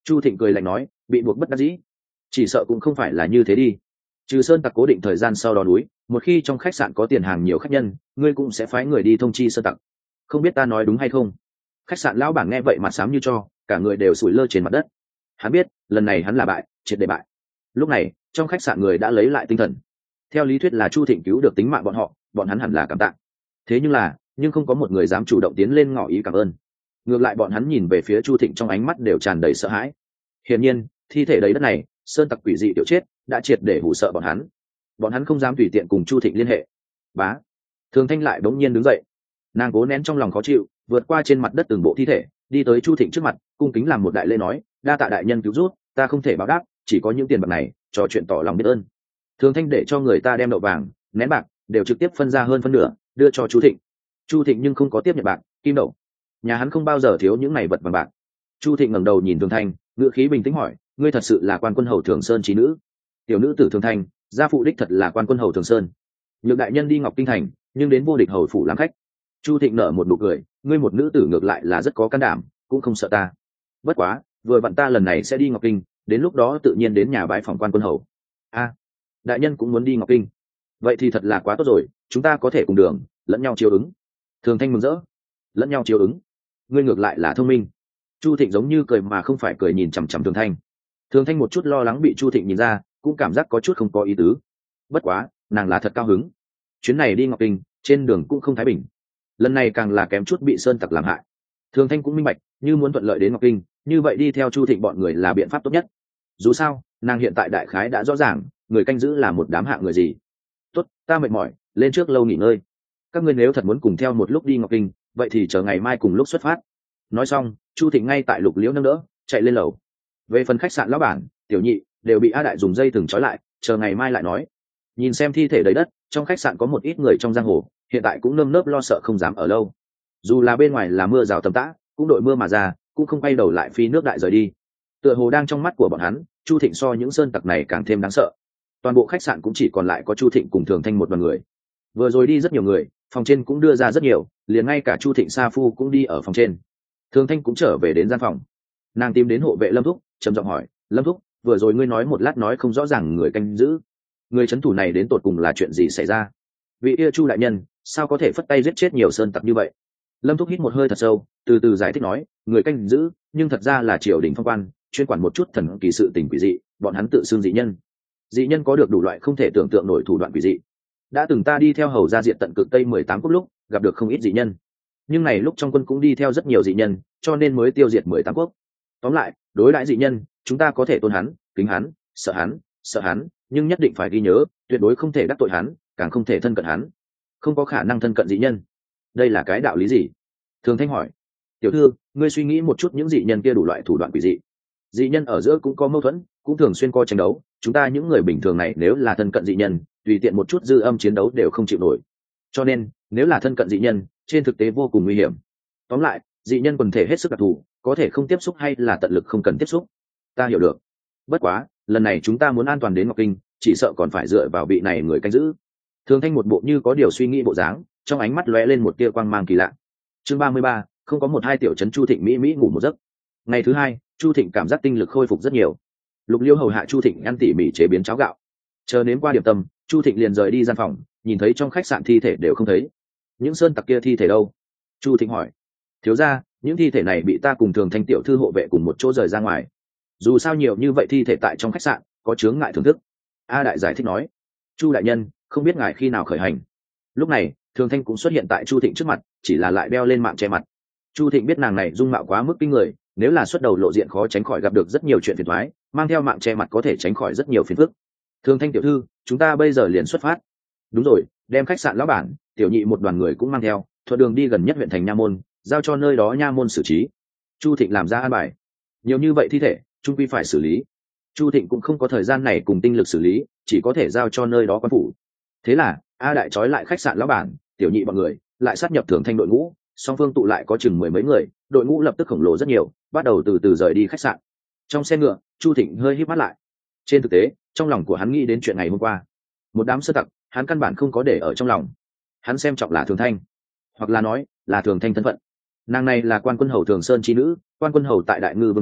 Chu Thịnh cười lạnh nói, bị buộc bất đắc dĩ, chỉ sợ cũng không phải là như thế đi. Trừ sơn tặc cố định thời gian sau đó núi, một khi trong khách sạn có tiền hàng nhiều khách nhân, ngươi cũng sẽ phái người đi thông chi sơn tặc. Không biết ta nói đúng hay không? Khách sạn lão bản nghe vậy mặt xám như cho, cả người đều sủi lơ trên mặt đất. Hắn biết lần này hắn là bại, triệt để bại. Lúc này trong khách sạn người đã lấy lại tinh thần. Theo lý thuyết là Chu Thịnh cứu được tính mạng bọn họ, bọn hắn hẳn là cảm tạ. Thế nhưng là nhưng không có một người dám chủ động tiến lên ngỏ ý cảm ơn. Ngược lại bọn hắn nhìn về phía Chu Thịnh trong ánh mắt đều tràn đầy sợ hãi. Hiển nhiên thi thể đầy đất này, sơn tặc quỷ dị tiểu chết đã triệt để hù sợ bọn hắn. Bọn hắn không dám tùy tiện cùng Chu Thịnh liên hệ. Bá, Thường Thanh lại bỗng nhiên đứng dậy, nàng cố nén trong lòng khó chịu, vượt qua trên mặt đất từng bộ thi thể, đi tới Chu Thịnh trước mặt, cung kính làm một đại lễ nói, đa tạ đại nhân cứu giúp, ta không thể báo đáp, chỉ có những tiền bạc này trò chuyện tỏ lòng biết ơn. Thường Thanh để cho người ta đem đậu vàng, nén bạc đều trực tiếp phân ra hơn phân nửa đưa cho Chu Thịnh. Chu Thịnh nhưng không có tiếp nhận bạc, kim đậu, nhà hắn không bao giờ thiếu những này vật bằng bạc. Chu Thịnh ngẩng đầu nhìn Thường Thanh, ngữ khí bình tĩnh hỏi, ngươi thật sự là quan quân hầu Thường Sơn trí nữ? Tiểu nữ tử Thường Thanh, gia phụ đích thật là quan quân hầu Thường Sơn. Nhược đại nhân đi Ngọc Kinh thành, nhưng đến vô địch hầu phủ làm khách. Chu Thịnh nở một nụ cười, ngươi một nữ tử ngược lại là rất có can đảm, cũng không sợ ta. Bất quá vừa vặn ta lần này sẽ đi Ngọc Kinh, đến lúc đó tự nhiên đến nhà bái phòng quan quân hầu. A, đại nhân cũng muốn đi Ngọc Kinh, vậy thì thật là quá tốt rồi, chúng ta có thể cùng đường, lẫn nhau chiếu ứng. Thường Thanh mừng rỡ, lẫn nhau chiếu ứng, ngươi ngược lại là thông minh. Chu Thịnh giống như cười mà không phải cười nhìn chằm chằm Thường Thanh. Thường Thanh một chút lo lắng bị Chu Thịnh nhìn ra, cũng cảm giác có chút không có ý tứ. Bất quá nàng là thật cao hứng, chuyến này đi Ngọc Kinh trên đường cũng không thái bình, lần này càng là kém chút bị sơn tặc làm hại. Thường Thanh cũng minh bạch, như muốn thuận lợi đến Ngọc Kinh, như vậy đi theo Chu Thịnh bọn người là biện pháp tốt nhất. Dù sao nàng hiện tại đại khái đã rõ ràng người canh giữ là một đám hạng người gì. Tốt, ta mệt mỏi, lên trước lâu nghỉ ngơi. Các ngươi nếu thật muốn cùng theo một lúc đi Ngọc Kinh, vậy thì chờ ngày mai cùng lúc xuất phát. Nói xong Chu Thịnh ngay tại Lục Liễu nâng đỡ chạy lên lầu. Về phần khách sạn lão bản, tiểu nhị đều bị A Đại dùng dây thừng trói lại, chờ ngày mai lại nói. Nhìn xem thi thể đầy đất, trong khách sạn có một ít người trong giang hồ, hiện tại cũng nơm nớp lo sợ không dám ở lâu. Dù là bên ngoài là mưa rào tầm tã, cũng đội mưa mà ra, cũng không quay đầu lại phi nước đại rời đi. Tựa hồ đang trong mắt của bọn hắn, Chu Thịnh so những sơn tặc này càng thêm đáng sợ. Toàn bộ khách sạn cũng chỉ còn lại có Chu Thịnh cùng Thường Thanh một đoàn người. Vừa rồi đi rất nhiều người, phòng trên cũng đưa ra rất nhiều, liền ngay cả Chu Thịnh sa phu cũng đi ở phòng trên. Thường Thanh cũng trở về đến gian phòng, nàng tìm đến hộ vệ Lâm Thúc, trầm giọng hỏi, Lâm Thúc, vừa rồi ngươi nói một lát nói không rõ ràng người canh giữ, người trấn thủ này đến tột cùng là chuyện gì xảy ra? Vị yêu Chu đại nhân sao có thể phất tay giết chết nhiều sơn tặc như vậy? Lâm Thúc hít một hơi thật sâu, từ từ giải thích nói, người canh giữ nhưng thật ra là triều đình phong quan, chuyên quản một chút thần kỳ sự tình quỷ dị, bọn hắn tự xưng dị nhân. Dị nhân có được đủ loại không thể tưởng tượng nổi thủ đoạn quỷ dị. Đã từng ta đi theo hầu ra diện tận cực tây mười tám quốc lúc gặp được không ít dị nhân, nhưng này lúc trong quân cũng đi theo rất nhiều dị nhân, cho nên mới tiêu diệt mười tám quốc. Tóm lại, đối đãi dị nhân, chúng ta có thể tôn hắn, kính hắn, sợ hắn, sợ hắn, nhưng nhất định phải ghi nhớ, tuyệt đối không thể đắc tội hắn, càng không thể thân cận hắn. Không có khả năng thân cận dị nhân. Đây là cái đạo lý gì? Thường Thanh hỏi. Tiểu thư, ngươi suy nghĩ một chút những dị nhân kia đủ loại thủ đoạn quỷ dị. Dị nhân ở giữa cũng có mâu thuẫn, cũng thường xuyên có tranh đấu, chúng ta những người bình thường này nếu là thân cận dị nhân, tùy tiện một chút dư âm chiến đấu đều không chịu nổi. Cho nên nếu là thân cận dị nhân, trên thực tế vô cùng nguy hiểm. Tóm lại, dị nhân quần thể hết sức đặc thù, có thể không tiếp xúc hay là tận lực không cần tiếp xúc. Ta hiểu được. Bất quá lần này chúng ta muốn an toàn đến Ngọc Kinh, chỉ sợ còn phải dựa vào vị này người canh giữ. Thường Thanh một bộ như có điều suy nghĩ bộ dáng, trong ánh mắt lóe lên một tia quang mang kỳ lạ. Chương ba mươi ba, không có một hai tiểu trấn Chu Thịnh mỹ mỹ ngủ một giấc. Ngày thứ hai, Chu Thịnh cảm giác tinh lực khôi phục rất nhiều. Lục Liêu hầu hạ Chu Thịnh ăn tỉ mỉ chế biến cháo gạo. Chờ đến qua điểm tâm, Chu Thịnh liền rời đi gian phòng, nhìn thấy trong khách sạn thi thể đều không thấy. Những sơn tặc kia thi thể đâu? Chu Thịnh hỏi. Thiếu gia, những thi thể này bị ta cùng Thường Thanh tiểu thư hộ vệ cùng một chỗ rời ra ngoài. Dù sao nhiều như vậy thi thể tại trong khách sạn, có chướng ngại thưởng thức. A Đại giải thích nói. Chu đại nhân, không biết ngài khi nào khởi hành. Lúc này Thường Thanh cũng xuất hiện tại Chu Thịnh trước mặt, chỉ là lại đeo lên mạng che mặt. Chu Thịnh biết nàng này dung mạo quá mức kinh người, nếu là xuất đầu lộ diện khó tránh khỏi gặp được rất nhiều chuyện phiền toái, mang theo mạng che mặt có thể tránh khỏi rất nhiều phiền phức. Thường Thanh tiểu thư, chúng ta bây giờ liền xuất phát. Đúng rồi, đem khách sạn lão bản, tiểu nhị một đoàn người cũng mang theo, thuận đường đi gần nhất huyện thành Nha Môn, giao cho nơi đó Nha Môn xử trí. Chu Thịnh làm ra an bài. Nhiều như vậy thi thể, trung quy phải xử lý. Chu Thịnh cũng không có thời gian này cùng tinh lực xử lý, chỉ có thể giao cho nơi đó quan phủ. Thế là A Đại trói lại khách sạn lão bản, tiểu nhị bọn người, lại sát nhập Thường Thanh đội ngũ, song phương tụ lại có chừng mười mấy người, đội ngũ lập tức khổng lồ rất nhiều, bắt đầu từ từ rời đi khách sạn. Trong xe ngựa, Chu Thịnh hơi híp mắt lại. Trên thực tế, trong lòng của hắn nghĩ đến chuyện ngày hôm qua, một đám sơ tặc, hắn căn bản không có để ở trong lòng. Hắn xem trọng là Thường Thanh, hoặc là nói là Thường Thanh thân phận. Nàng này là quan quân hầu Thường Sơn chi nữ, quan quân hầu tại Đại Ngư vương triều,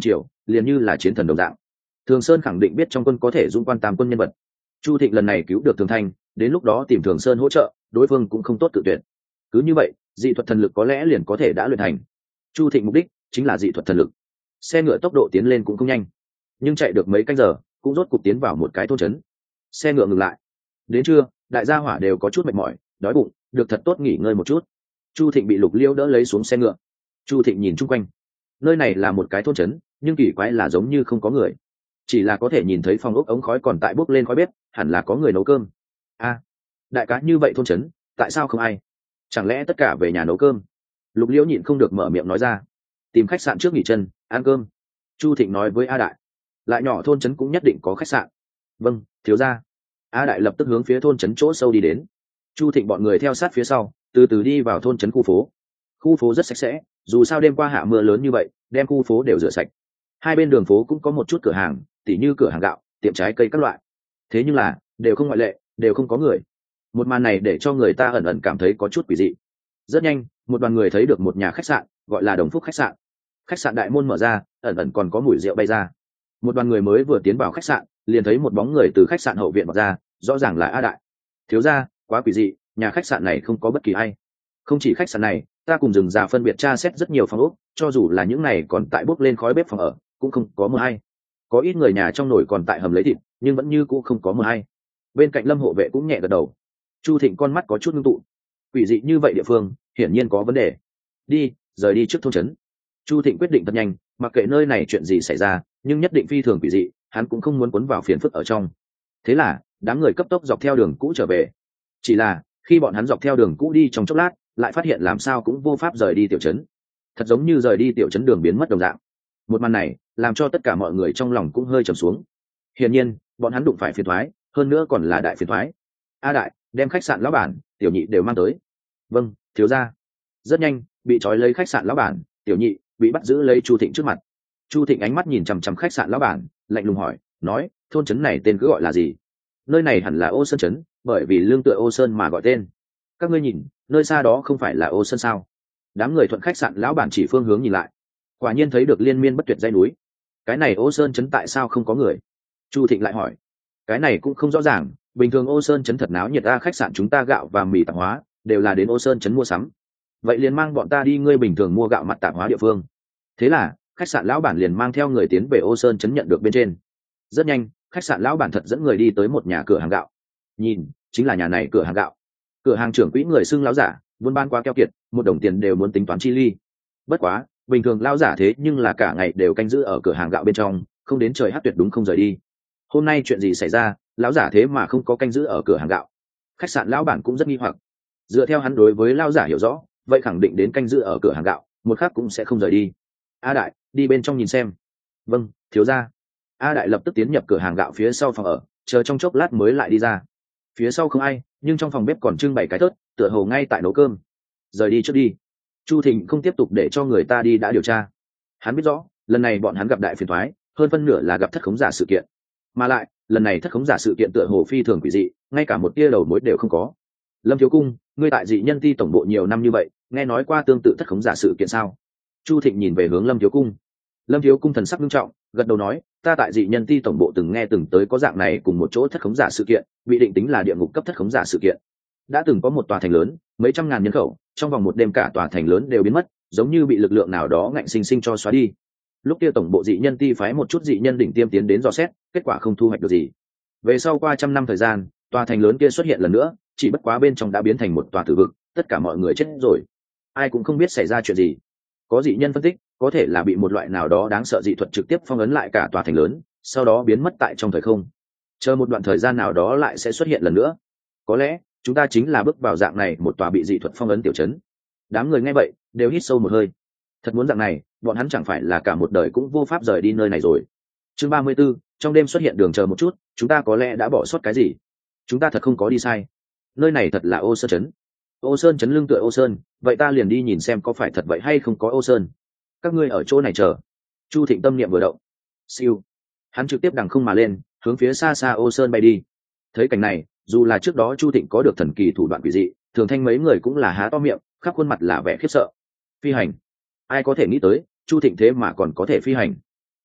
liền như là chiến thần đồng dạng. Thường Sơn khẳng định biết trong quân có thể dung quan tam quân nhân vật. Chu Thịnh lần này cứu được Thường Thanh, đến lúc đó tìm Thường Sơn hỗ trợ, đối phương cũng không tốt tự tuyển. Cứ như vậy, dị thuật thần lực có lẽ liền có thể đã luyện thành. Chu Thịnh mục đích chính là dị thuật thần lực. Xe ngựa tốc độ tiến lên cũng không nhanh, nhưng chạy được mấy canh giờ, cũng rốt cục tiến vào một cái thôn trấn. Xe ngựa ngừng lại. Đến trưa, đại gia hỏa đều có chút mệt mỏi, đói bụng, được thật tốt nghỉ ngơi một chút. Chu Thịnh bị Lục Liêu đỡ lấy xuống xe ngựa. Chu Thịnh nhìn chung quanh. Nơi này là một cái thôn trấn, nhưng kỳ quái là giống như không có người, chỉ là có thể nhìn thấy phòng ốc ống khói còn tại bốc lên khói bếp, hẳn là có người nấu cơm. A, đại cá như vậy thôn trấn, tại sao không ai? Chẳng lẽ tất cả về nhà nấu cơm? Lục Liễu nhịn không được mở miệng nói ra. Tìm khách sạn trước nghỉ chân, ăn cơm. Chu Thịnh nói với A Đại. Lại nhỏ thôn trấn cũng nhất định có khách sạn. Vâng, thiếu gia. A Đại lập tức hướng phía thôn trấn chỗ sâu đi đến. Chu Thịnh bọn người theo sát phía sau, từ từ đi vào thôn trấn khu phố. Khu phố rất sạch sẽ, dù sao đêm qua hạ mưa lớn như vậy, đem khu phố đều rửa sạch. Hai bên đường phố cũng có một chút cửa hàng, tỉ như cửa hàng gạo, tiệm trái cây các loại. Thế nhưng là đều không ngoại lệ, đều không có người. Một màn này để cho người ta ẩn ẩn cảm thấy có chút quỷ dị. Rất nhanh, một đoàn người thấy được một nhà khách sạn, gọi là Đồng Phúc khách sạn. Khách sạn đại môn mở ra, ẩn ẩn còn có mùi rượu bay ra. Một đoàn người mới vừa tiến vào khách sạn, liền thấy một bóng người từ khách sạn hậu viện vọt ra, rõ ràng là A Đại. Thiếu gia, quá quỷ dị, nhà khách sạn này không có bất kỳ ai. Không chỉ khách sạn này, ta cùng rừng già phân biệt tra xét rất nhiều phòng ốc, cho dù là những này còn tại bốc lên khói bếp phòng ở, cũng không có mưa hay. Có ít người nhà trong nồi còn tại hầm lấy thịt, nhưng vẫn như cũ không có mưa hay. Bên cạnh Lâm hộ vệ cũng nhẹ gật đầu. Chu Thịnh con mắt có chút ngưng tụ. Quỷ dị như vậy địa phương, hiển nhiên có vấn đề. Đi, rời đi trước thôn trấn. Chu Thịnh quyết định thật nhanh, mặc kệ nơi này chuyện gì xảy ra, nhưng nhất định phi thường quỷ dị, hắn cũng không muốn cuốn vào phiền phức ở trong. Thế là, đám người cấp tốc dọc theo đường cũ trở về. Chỉ là, khi bọn hắn dọc theo đường cũ đi trong chốc lát, lại phát hiện làm sao cũng vô pháp rời đi tiểu trấn. Thật giống như rời đi tiểu trấn đường biến mất đồng dạng. Một màn này làm cho tất cả mọi người trong lòng cũng hơi trầm xuống. Hiển nhiên, bọn hắn đụng phải phiền toái, hơn nữa còn là đại phiền toái. A Đại, đem khách sạn lão bản, tiểu nhị đều mang tới. Vâng, thiếu gia. Rất nhanh, bị trói lấy khách sạn lão bản, tiểu nhị bị bắt giữ lấy Chu Thịnh trước mặt. Chu Thịnh ánh mắt nhìn chằm chằm khách sạn lão bản, lạnh lùng hỏi, nói, thôn trấn này tên cứ gọi là gì? Nơi này hẳn là Ô Sơn trấn, bởi vì lương tựa Ô Sơn mà gọi tên. Các ngươi nhìn, nơi xa đó không phải là Ô Sơn sao? Đám người thuận khách sạn lão bản chỉ phương hướng nhìn lại, quả nhiên thấy được liên miên bất tuyệt dãy núi. Cái này Ô Sơn trấn tại sao không có người? Chu Thịnh lại hỏi. Cái này cũng không rõ ràng, bình thường Ô Sơn trấn thật náo nhiệt, a, khách sạn chúng ta gạo và mì tạp hóa đều là đến Ô Sơn trấn mua sắm. Vậy liền mang bọn ta đi ngươi bình thường mua gạo mặt tạp hóa địa phương. Thế là, khách sạn lão bản liền mang theo người tiến về Ô Sơn trấn nhận được bên trên. Rất nhanh, khách sạn lão bản thật dẫn người đi tới một nhà cửa hàng gạo. Nhìn, chính là nhà này cửa hàng gạo. Cửa hàng trưởng quỹ người xưng lão giả, buôn bán quá keo kiệt, một đồng tiền đều muốn tính toán chi ly. Bất quá, bình thường lão giả thế nhưng là cả ngày đều canh giữ ở cửa hàng gạo bên trong, không đến trời hát tuyệt đúng không rời đi. Hôm nay chuyện gì xảy ra, lão giả thế mà không có canh giữ ở cửa hàng gạo? Khách sạn lão bản cũng rất nghi hoặc. Dựa theo hắn đối với lão giả hiểu rõ, vậy khẳng định đến canh giữ ở cửa hàng gạo, một khắc cũng sẽ không rời đi. A Đại, đi bên trong nhìn xem. Vâng, thiếu gia. A Đại lập tức tiến nhập cửa hàng gạo phía sau phòng ở, chờ trong chốc lát mới lại đi ra. Phía sau không ai, nhưng trong phòng bếp còn trưng bày cái thớt, tựa hồ ngay tại nấu cơm. Rời đi trước đi. Chu Thịnh không tiếp tục để cho người ta đi đã điều tra. Hắn biết rõ, lần này bọn hắn gặp đại phiền toái, hơn phân nửa là gặp thất khống giả sự kiện. Mà lại, lần này thất khống giả sự kiện tựa hồ phi thường quỷ dị, ngay cả một tia đầu mối đều không có. Lâm thiếu cung, ngươi tại dị nhân ti tổng bộ nhiều năm như vậy, nghe nói qua tương tự thất khống giả sự kiện sao? Chu Thịnh nhìn về hướng Lâm thiếu cung. Lâm thiếu cung thần sắc nghiêm trọng, gật đầu nói, ta tại dị nhân ti tổng bộ từng nghe từng tới có dạng này cùng một chỗ thất khống giả sự kiện, bị định tính là địa ngục cấp thất khống giả sự kiện. Đã từng có một tòa thành lớn, mấy trăm ngàn nhân khẩu, trong vòng một đêm cả tòa thành lớn đều biến mất, giống như bị lực lượng nào đó ngạnh sinh sinh cho xóa đi. Lúc kia tổng bộ dị nhân ti phái một chút dị nhân đỉnh tiêm tiến đến dò xét, kết quả không thu hoạch được gì. Về sau qua trăm năm thời gian, tòa thành lớn kia xuất hiện lần nữa, chỉ bất quá bên trong đã biến thành một tòa tử vực, tất cả mọi người chết rồi, ai cũng không biết xảy ra chuyện gì. Có dị nhân phân tích, có thể là bị một loại nào đó đáng sợ dị thuật trực tiếp phong ấn lại cả tòa thành lớn, sau đó biến mất tại trong thời không. Chờ một đoạn thời gian nào đó lại sẽ xuất hiện lần nữa. Có lẽ chúng ta chính là bước vào dạng này một tòa bị dị thuật phong ấn tiểu trấn. Đám người nghe vậy đều hít sâu một hơi. Thật muốn dạng này, bọn hắn chẳng phải là cả một đời cũng vô pháp rời đi nơi này rồi. Chương ba mươi 34, trong đêm xuất hiện đường, chờ một chút, chúng ta có lẽ đã bỏ sót cái gì. Chúng ta thật không có đi sai. Nơi này thật là Ô Sơn trấn. Ô Sơn trấn lưng tựa Ô Sơn, vậy ta liền đi nhìn xem có phải thật vậy hay không có Ô Sơn. Các ngươi ở chỗ này chờ. Chu Thịnh tâm niệm vừa động, siêu, hắn trực tiếp đằng không mà lên, hướng phía xa xa Ô Sơn bay đi. Thấy cảnh này, dù là trước đó Chu Thịnh có được thần kỳ thủ đoạn quỷ dị, Thường Thanh mấy người cũng là há to miệng, khắp khuôn mặt là vẻ khiếp sợ. Phi hành, ai có thể nghĩ tới Chu Thịnh thế mà còn có thể phi hành.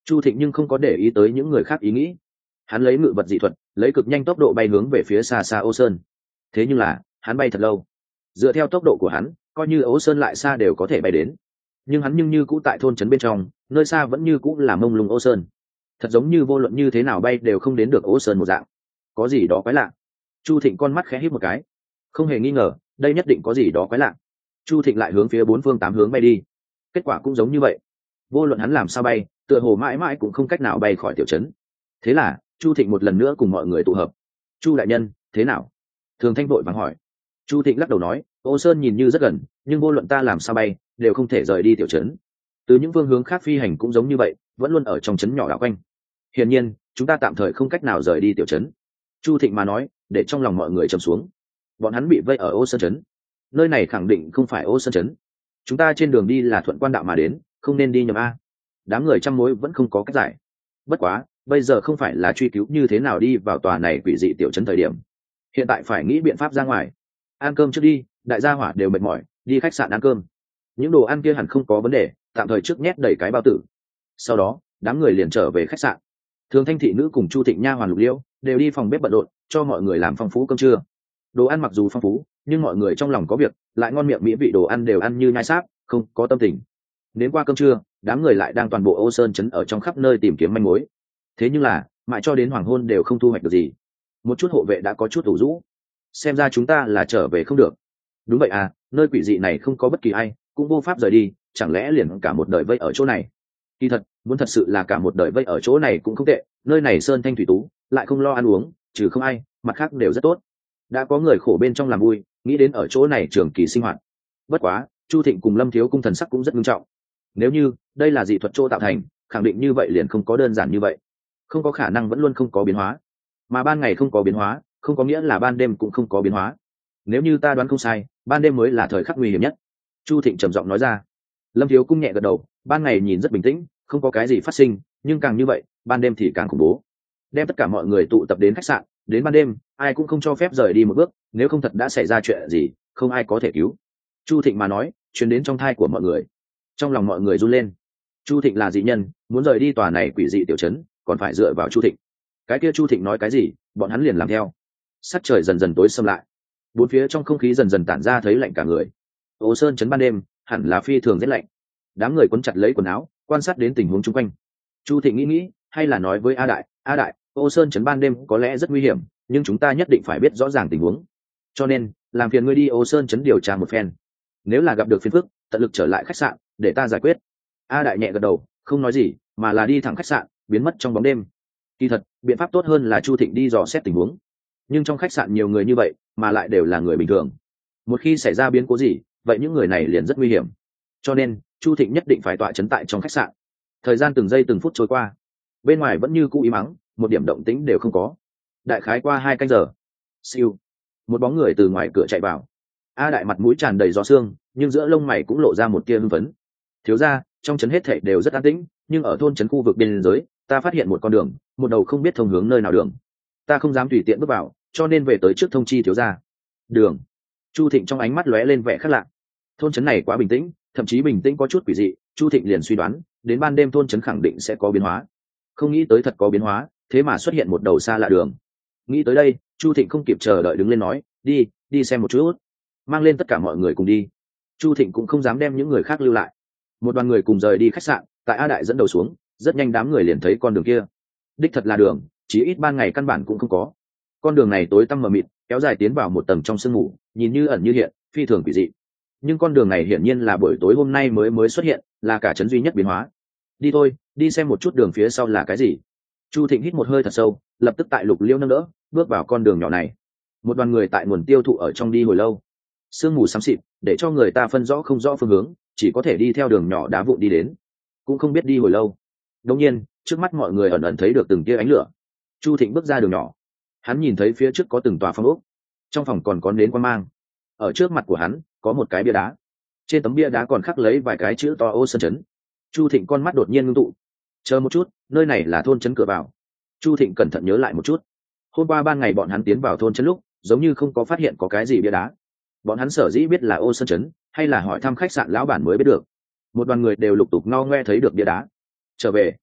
Chu Thịnh nhưng không có để ý tới những người khác ý nghĩ. Hắn lấy ngự vật dị thuật, lấy cực nhanh tốc độ bay hướng về phía xa xa Ô Sơn. Thế nhưng là hắn bay thật lâu, dựa theo tốc độ của hắn coi như Ô Sơn lại xa đều có thể bay đến, nhưng hắn nhưng như cũ tại thôn trấn bên trong, nơi xa vẫn như cũ là mông lung Ô Sơn, thật giống như vô luận như thế nào bay đều không đến được Ô Sơn một dạng. Có gì đó quái lạ. Chu Thịnh con mắt khẽ híp một cái, không hề nghi ngờ đây nhất định có gì đó quái lạ. Chu Thịnh lại hướng phía bốn phương tám hướng bay đi, kết quả cũng giống như vậy. Vô luận hắn làm sao bay, tựa hồ mãi mãi cũng không cách nào bay khỏi tiểu trấn. Thế là Chu Thịnh một lần nữa cùng mọi người tụ hợp. Chu đại nhân, thế nào? Thường Thanh vội vàng hỏi. Chu Thịnh lắc đầu nói, Ô Sơn nhìn như rất gần, nhưng vô luận ta làm sao bay đều không thể rời đi tiểu trấn. Từ những phương hướng khác phi hành cũng giống như vậy, vẫn luôn ở trong trấn nhỏ đảo quanh. Hiển nhiên chúng ta tạm thời không cách nào rời đi tiểu trấn. Chu Thịnh mà nói để trong lòng mọi người trầm xuống. Bọn hắn bị vây ở Ô Sơn trấn, nơi này khẳng định không phải Ô Sơn trấn. Chúng ta trên đường đi là thuận quan đạo mà đến, không nên đi nhầm a. Đám người trăm mối vẫn không có cách giải. Bất quá bây giờ không phải là truy cứu như thế nào đi vào tòa này quỷ dị tiểu trấn thời điểm, hiện tại phải nghĩ biện pháp ra ngoài. Ăn cơm trước đi, đại gia hỏa đều mệt mỏi, đi khách sạn ăn cơm. Những đồ ăn kia hẳn không có vấn đề, tạm thời trước nhét đầy cái bao tử. Sau đó đám người liền trở về khách sạn. Thường Thanh thị nữ cùng Chu Thịnh nha hoàn Lục Liễu đều đi phòng bếp bận rộn, cho mọi người làm phong phú cơm trưa. Đồ ăn mặc dù phong phú, nhưng mọi người trong lòng có việc, lại ngon miệng mỹ vị đồ ăn đều ăn như nhai sáp, không có tâm tình. Đến qua cơm trưa, đám người lại đang toàn bộ Ô Sơn trấn ở trong khắp nơi tìm kiếm manh mối. Thế nhưng là mãi cho đến hoàng hôn đều không thu hoạch được gì. Một chút hộ vệ đã có chút ủ rũ, xem ra chúng ta là trở về không được. Đúng vậy à, nơi quỷ dị này không có bất kỳ ai, cũng vô pháp rời đi, chẳng lẽ liền cả một đời vây ở chỗ này? Kỳ thật muốn thật sự là cả một đời vây ở chỗ này cũng không tệ, nơi này sơn thanh thủy tú, lại không lo ăn uống, trừ không ai, mặt khác đều rất tốt. Đã có người khổ bên trong làm vui, nghĩ đến ở chỗ này trường kỳ sinh hoạt. Bất quá Chu Thịnh cùng Lâm Thiếu Cung thần sắc cũng rất nghiêm trọng. Nếu như đây là dị thuật chỗ tạo thành, khẳng định như vậy liền không có đơn giản như vậy, không có khả năng vẫn luôn không có biến hóa. Mà ban ngày không có biến hóa, không có nghĩa là ban đêm cũng không có biến hóa. Nếu như ta đoán không sai, ban đêm mới là thời khắc nguy hiểm nhất. Chu Thịnh trầm giọng nói ra. Lâm Thiếu Cung nhẹ gật đầu, ban ngày nhìn rất bình tĩnh, không có cái gì phát sinh, nhưng càng như vậy ban đêm thì càng khủng bố. Đem tất cả mọi người tụ tập đến khách sạn, đến ban đêm ai cũng không cho phép rời đi một bước, nếu không thật đã xảy ra chuyện gì không ai có thể cứu. Chu Thịnh mà nói truyền đến trong thai của mọi người, trong lòng mọi người run lên. Chu Thịnh là dị nhân, muốn rời đi tòa này quỷ dị tiểu trấn còn phải dựa vào Chu Thịnh. Cái kia Chu Thịnh nói cái gì bọn hắn liền làm theo. Sắc trời dần dần tối sầm lại, bốn phía trong không khí dần dần tản ra thấy lạnh cả người. Ô Sơn trấn ban đêm hẳn là phi thường rất lạnh. Đám người quấn chặt lấy quần áo quan sát đến tình huống chung quanh. Chu Thịnh nghĩ nghĩ hay là nói với A Đại, A Đại, Ô Sơn trấn ban đêm có lẽ rất nguy hiểm, nhưng chúng ta nhất định phải biết rõ ràng tình huống, cho nên làm phiền ngươi đi Ô Sơn trấn điều tra một phen, nếu là gặp được phiền phức tận lực trở lại khách sạn để ta giải quyết. A Đại nhẹ gật đầu không nói gì, mà là đi thẳng khách sạn biến mất trong bóng đêm. Kỳ thật biện pháp tốt hơn là Chu Thịnh đi dò xét tình huống, nhưng trong khách sạn nhiều người như vậy mà lại đều là người bình thường, một khi xảy ra biến cố gì vậy những người này liền rất nguy hiểm, cho nên Chu Thịnh nhất định phải tọa trấn tại trong khách sạn. Thời gian từng giây từng phút trôi qua, bên ngoài vẫn như cũ im mắng, một điểm động tĩnh đều không có. Đại khái qua hai canh giờ, siêu, một bóng người từ ngoài cửa chạy vào. A Đại mặt mũi tràn đầy gió xương, nhưng giữa lông mày cũng lộ ra một tia hưng phấn. Thiếu gia, trong trấn hết thảy đều rất an tĩnh, nhưng ở thôn trấn khu vực biên giới ta phát hiện một con đường, một đầu không biết thông hướng nơi nào đường, ta không dám tùy tiện bước vào, cho nên về tới trước thông chi thiếu gia. Đường? Chu Thịnh trong ánh mắt lóe lên vẻ khác lạ. Thôn trấn này quá bình tĩnh, thậm chí bình tĩnh có chút quỷ dị. Chu Thịnh liền suy đoán đến ban đêm thôn trấn khẳng định sẽ có biến hóa, không nghĩ tới thật có biến hóa, thế mà xuất hiện một đầu xa lạ đường. Nghĩ tới đây Chu Thịnh không kịp chờ đợi đứng lên nói, đi đi xem một chút, mang lên tất cả mọi người cùng đi. Chu Thịnh cũng không dám đem những người khác lưu lại. Một đoàn người cùng rời đi khách sạn, tại A Đại dẫn đầu xuống, rất nhanh đám người liền thấy con đường kia. Đích thật là đường, chỉ ít ban ngày căn bản cũng không có. Con đường này tối tăm mờ mịt, kéo dài tiến vào một tầng trong sương mù, nhìn như ẩn như hiện, phi thường quỷ dị. Nhưng con đường này hiển nhiên là buổi tối hôm nay mới mới xuất hiện, là cả trấn duy nhất biến hóa. Đi thôi, đi xem một chút đường phía sau là cái gì. Chu Thịnh hít một hơi thật sâu, lập tức tại Lục Liêu nâng đỡ, bước vào con đường nhỏ này. Một đoàn người tại nguồn tiêu thụ ở trong đi hồi lâu, sương mù xám xịt, để cho người ta phân rõ không rõ phương hướng, chỉ có thể đi theo đường nhỏ đá vụn đi đến, cũng không biết đi hồi lâu. Đột nhiên, trước mắt mọi người ẩn ẩn thấy được từng tia ánh lửa. Chu Thịnh bước ra đường nhỏ, hắn nhìn thấy phía trước có từng tòa phòng ốc, trong phòng còn có nến quan mang. Ở trước mặt của hắn có một cái bia đá, trên tấm bia đá còn khắc lấy vài cái chữ to Ô Sơn trấn. Chu Thịnh con mắt đột nhiên ngưng tụ. Chờ một chút, nơi này là thôn trấn cửa vào. Chu Thịnh cẩn thận nhớ lại một chút, hôm qua ban ngày bọn hắn tiến vào thôn trấn lúc giống như không có phát hiện có cái gì bia đá. Bọn hắn sở dĩ biết là Ô Sơn trấn, hay là hỏi thăm khách sạn lão bản mới biết được. Một đoàn người đều lục tục ngao ngoe thấy được bia đá. Trở về.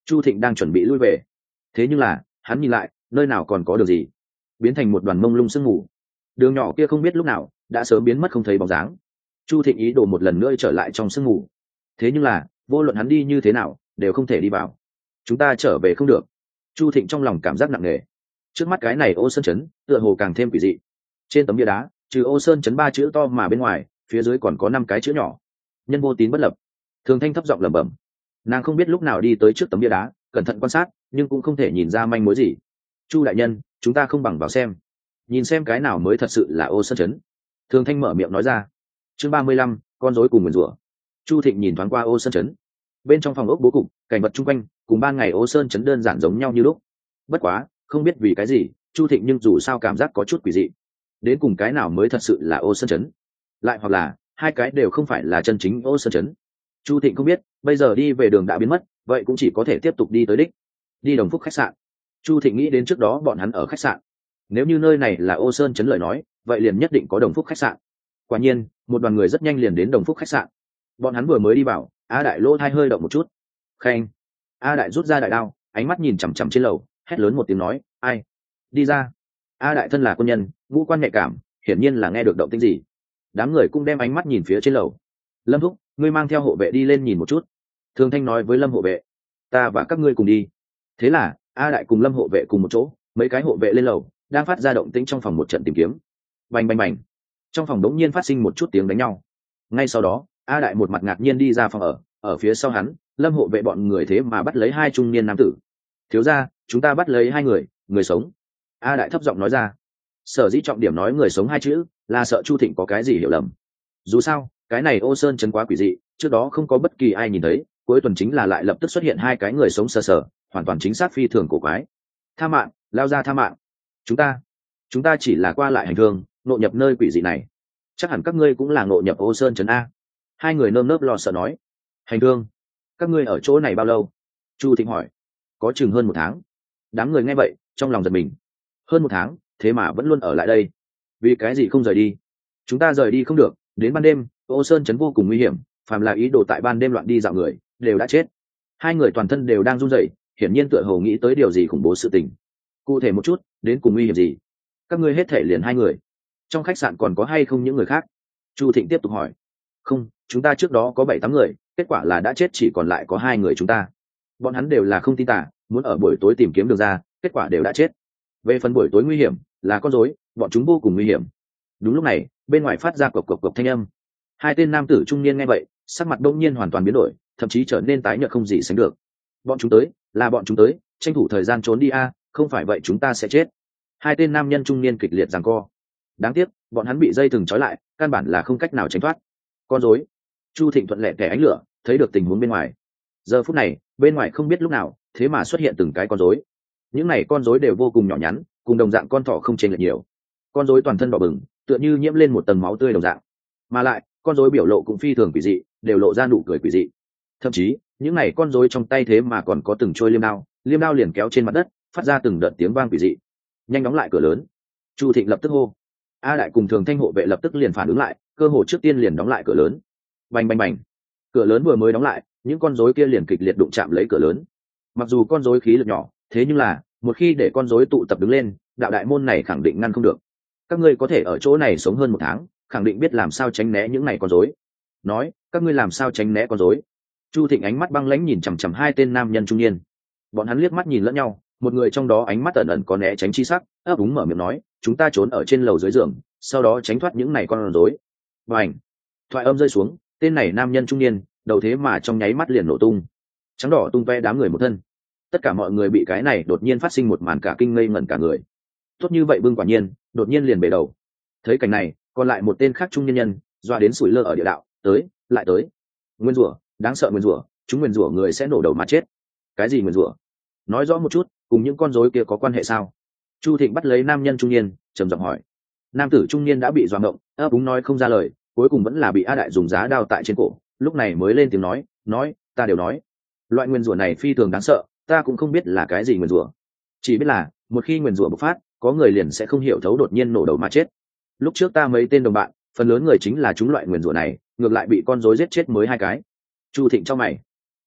Chu Thịnh đang chuẩn bị lui về, thế nhưng là hắn nhìn lại, nơi nào còn có đường gì, biến thành một đoàn mông lung sương mù. Đường nhỏ kia không biết lúc nào đã sớm biến mất không thấy bóng dáng. Chu Thịnh ý đồ một lần nữa trở lại trong sương mù, thế nhưng là vô luận hắn đi như thế nào đều không thể đi vào. Chúng ta trở về không được. Chu Thịnh trong lòng cảm giác nặng nề. Trước mắt cái này Ô Sơn trấn tựa hồ càng thêm quỷ dị. Trên tấm bia đá trừ Ô Sơn trấn ba chữ to mà bên ngoài, phía dưới còn có năm cái chữ nhỏ: nhân vô tín bất lập. Thường Thanh thấp giọng lẩm bẩm. Nàng không biết lúc nào đi tới trước tấm bia đá, cẩn thận quan sát nhưng cũng không thể nhìn ra manh mối gì. Chu đại nhân, chúng ta không bằng vào xem, nhìn xem cái nào mới thật sự là Ô Sơn trấn. Thường Thanh mở miệng nói ra. Chương ba mươi lăm, con rối cùng nguyền rủa. Chu Thịnh nhìn thoáng qua Ô Sơn trấn. Bên trong phòng ốc bố cục, cảnh vật chung quanh cùng ban ngày Ô Sơn trấn đơn giản giống nhau như lúc. Bất quá, không biết vì cái gì, Chu Thịnh nhưng dù sao cảm giác có chút quỷ dị. Đến cùng cái nào mới thật sự là Ô Sơn trấn? Lại hoặc là hai cái đều không phải là chân chính Ô Sơn trấn? Chu Thịnh không biết, bây giờ đi về đường đã biến mất, vậy cũng chỉ có thể tiếp tục đi tới đích. Đi Đồng Phúc khách sạn. Chu Thịnh nghĩ đến trước đó bọn hắn ở khách sạn. Nếu như nơi này là Ô Sơn trấn lời nói, vậy liền nhất định có Đồng Phúc khách sạn. Quả nhiên, một đoàn người rất nhanh liền đến Đồng Phúc khách sạn. Bọn hắn vừa mới đi vào, A Đại lỗ thai hơi động một chút. Khen. A Đại rút ra đại đao, ánh mắt nhìn chằm chằm trên lầu, hét lớn một tiếng nói: ai? Đi ra. A Đại thân là quân nhân, ngũ quan nhạy cảm, hiển nhiên là nghe được động tĩnh gì. Đám người cũng đem ánh mắt nhìn phía trên lầu. Lâm Thúc, ngươi mang theo hộ vệ đi lên nhìn một chút. Thường Thanh nói với Lâm hộ vệ. Ta và các ngươi cùng đi. Thế là A Đại cùng Lâm hộ vệ cùng một chỗ, mấy cái hộ vệ lên lầu, đang phát ra động tĩnh trong phòng một trận tìm kiếm. Bành bành bành. Trong phòng đống nhiên phát sinh một chút tiếng đánh nhau. Ngay sau đó, A Đại một mặt ngạc nhiên đi ra phòng ở, ở phía sau hắn, Lâm hộ vệ bọn người thế mà bắt lấy hai trung niên nam tử. Thiếu gia, chúng ta bắt lấy hai người, người sống. A Đại thấp giọng nói ra. Sở dĩ trọng điểm nói người sống hai chữ, là sợ Chu Thịnh có cái gì hiểu lầm. Dù sao, cái này Ô Sơn trấn quá quỷ dị, trước đó không có bất kỳ ai nhìn thấy, cuối tuần chính là lại lập tức xuất hiện hai cái người sống sờ sờ, hoàn toàn chính xác phi thường cổ quái. Tha mạng, lao ra tha mạng. Chúng ta, chúng ta chỉ là qua lại hành thương, ngộ nhập nơi quỷ dị này. Chắc hẳn các ngươi cũng là ngộ nhập Ô Sơn trấn a. Hai người nơm nớp lo sợ nói. Hành thương? Các ngươi ở chỗ này bao lâu? Chu Thịnh hỏi. Có chừng hơn một tháng. Đám người nghe vậy, trong lòng giật mình. Hơn một tháng, thế mà vẫn luôn ở lại đây. Vì cái gì không rời đi? Chúng ta rời đi không được, đến ban đêm, Ô Sơn trấn vô cùng nguy hiểm, phàm là ý đồ tại ban đêm loạn đi dạo người, đều đã chết. Hai người toàn thân đều đang run rẩy, hiển nhiên tựa hồ nghĩ tới điều gì khủng bố sự tình. Cụ thể một chút, đến cùng nguy hiểm gì? Các ngươi hết thể liền hai người. Trong khách sạn còn có hay không những người khác? Chu Thịnh tiếp tục hỏi. Không, chúng ta trước đó có bảy tám người, kết quả là đã chết chỉ còn lại có hai người chúng ta. Bọn hắn đều là không tin tả, muốn ở buổi tối tìm kiếm đường ra, kết quả đều đã chết. Về phần buổi tối nguy hiểm, là con rối, bọn chúng vô cùng nguy hiểm. Đúng lúc này, bên ngoài phát ra cộc cộc cộc thanh âm. Hai tên nam tử trung niên nghe vậy, sắc mặt đông nhiên hoàn toàn biến đổi, thậm chí trở nên tái nhợt không gì sánh được. Bọn chúng tới, là bọn chúng tới, tranh thủ thời gian trốn đi a, không phải vậy chúng ta sẽ chết. Hai tên nam nhân trung niên kịch liệt giằng co. Đáng tiếc, bọn hắn bị dây thừng trói lại, căn bản là không cách nào tránh thoát. Con rối. Chu Thịnh thuận lẹ kẻ ánh lửa, thấy được tình huống bên ngoài. Giờ phút này, bên ngoài không biết lúc nào, thế mà xuất hiện từng cái con rối. Những này con rối đều vô cùng nhỏ nhắn, cùng đồng dạng con thỏ không chênh lệch nhiều. Con rối toàn thân đỏ bừng, tựa như nhiễm lên một tầng máu tươi đồng dạng. Mà lại, con rối biểu lộ cũng phi thường quỷ dị, đều lộ ra nụ cười quỷ dị. Thậm chí, những này con rối trong tay thế mà còn có từng trôi liêm đao, liêm đao liền kéo trên mặt đất, phát ra từng đợt tiếng vang quỷ dị. Nhanh đóng lại cửa lớn. Chu Thịnh lập tức hô. A Đại cùng Thường Thanh hộ vệ lập tức liền phản ứng lại, cơ hồ trước tiên liền đóng lại cửa lớn. Bành bành bành. Cửa lớn vừa mới đóng lại, những con rối kia liền kịch liệt đụng chạm lấy cửa lớn. Mặc dù con rối khí lực nhỏ, thế nhưng là, một khi để con rối tụ tập đứng lên, đạo đại môn này khẳng định ngăn không được. Các ngươi có thể ở chỗ này sống hơn một tháng, khẳng định biết làm sao tránh né những này con rối. Nói, các ngươi làm sao tránh né con rối? Chu Thịnh ánh mắt băng lãnh nhìn chằm chằm hai tên nam nhân trung niên. Bọn hắn liếc mắt nhìn lẫn nhau, một người trong đó ánh mắt ẩn ẩn có né tránh chi sắc, ấp úng mở miệng nói, chúng ta trốn ở trên lầu dưới giường, sau đó tránh thoát những này con rối. Bành! Thoại âm rơi xuống, tên này nam nhân trung niên, đầu thế mà trong nháy mắt liền nổ tung, trắng đỏ tung ve đám người một thân. Tất cả mọi người bị cái này đột nhiên phát sinh một màn cả kinh ngây ngẩn cả người. Tốt như vậy bưng quả nhiên, đột nhiên liền bể đầu. Thấy cảnh này, còn lại một tên khác trung nhân nhân, doa đến sủi lơ ở địa đạo, tới, lại tới. Nguyên rủa, đáng sợ nguyên rủa, chúng nguyên rủa người sẽ nổ đầu mà chết. Cái gì nguyên rủa? Nói rõ một chút, cùng những con rối kia có quan hệ sao? Chu Thịnh bắt lấy nam nhân trung niên, trầm giọng hỏi. Nam tử trung niên đã bị doạ ngộng, ấp úng nói không ra lời, cuối cùng vẫn là bị A Đại dùng giá đao tại trên cổ, lúc này mới lên tiếng nói, nói, ta đều nói. Loại nguyên rủa này phi thường đáng sợ, ta cũng không biết là cái gì nguyên rủa. Chỉ biết là, một khi nguyên rủa bộc phát, có người liền sẽ không hiểu thấu đột nhiên nổ đầu mà chết. Lúc trước ta mấy tên đồng bạn, phần lớn người chính là chúng loại nguyên rủa này, ngược lại bị con rối giết chết mới hai cái. Chu Thịnh trong mày,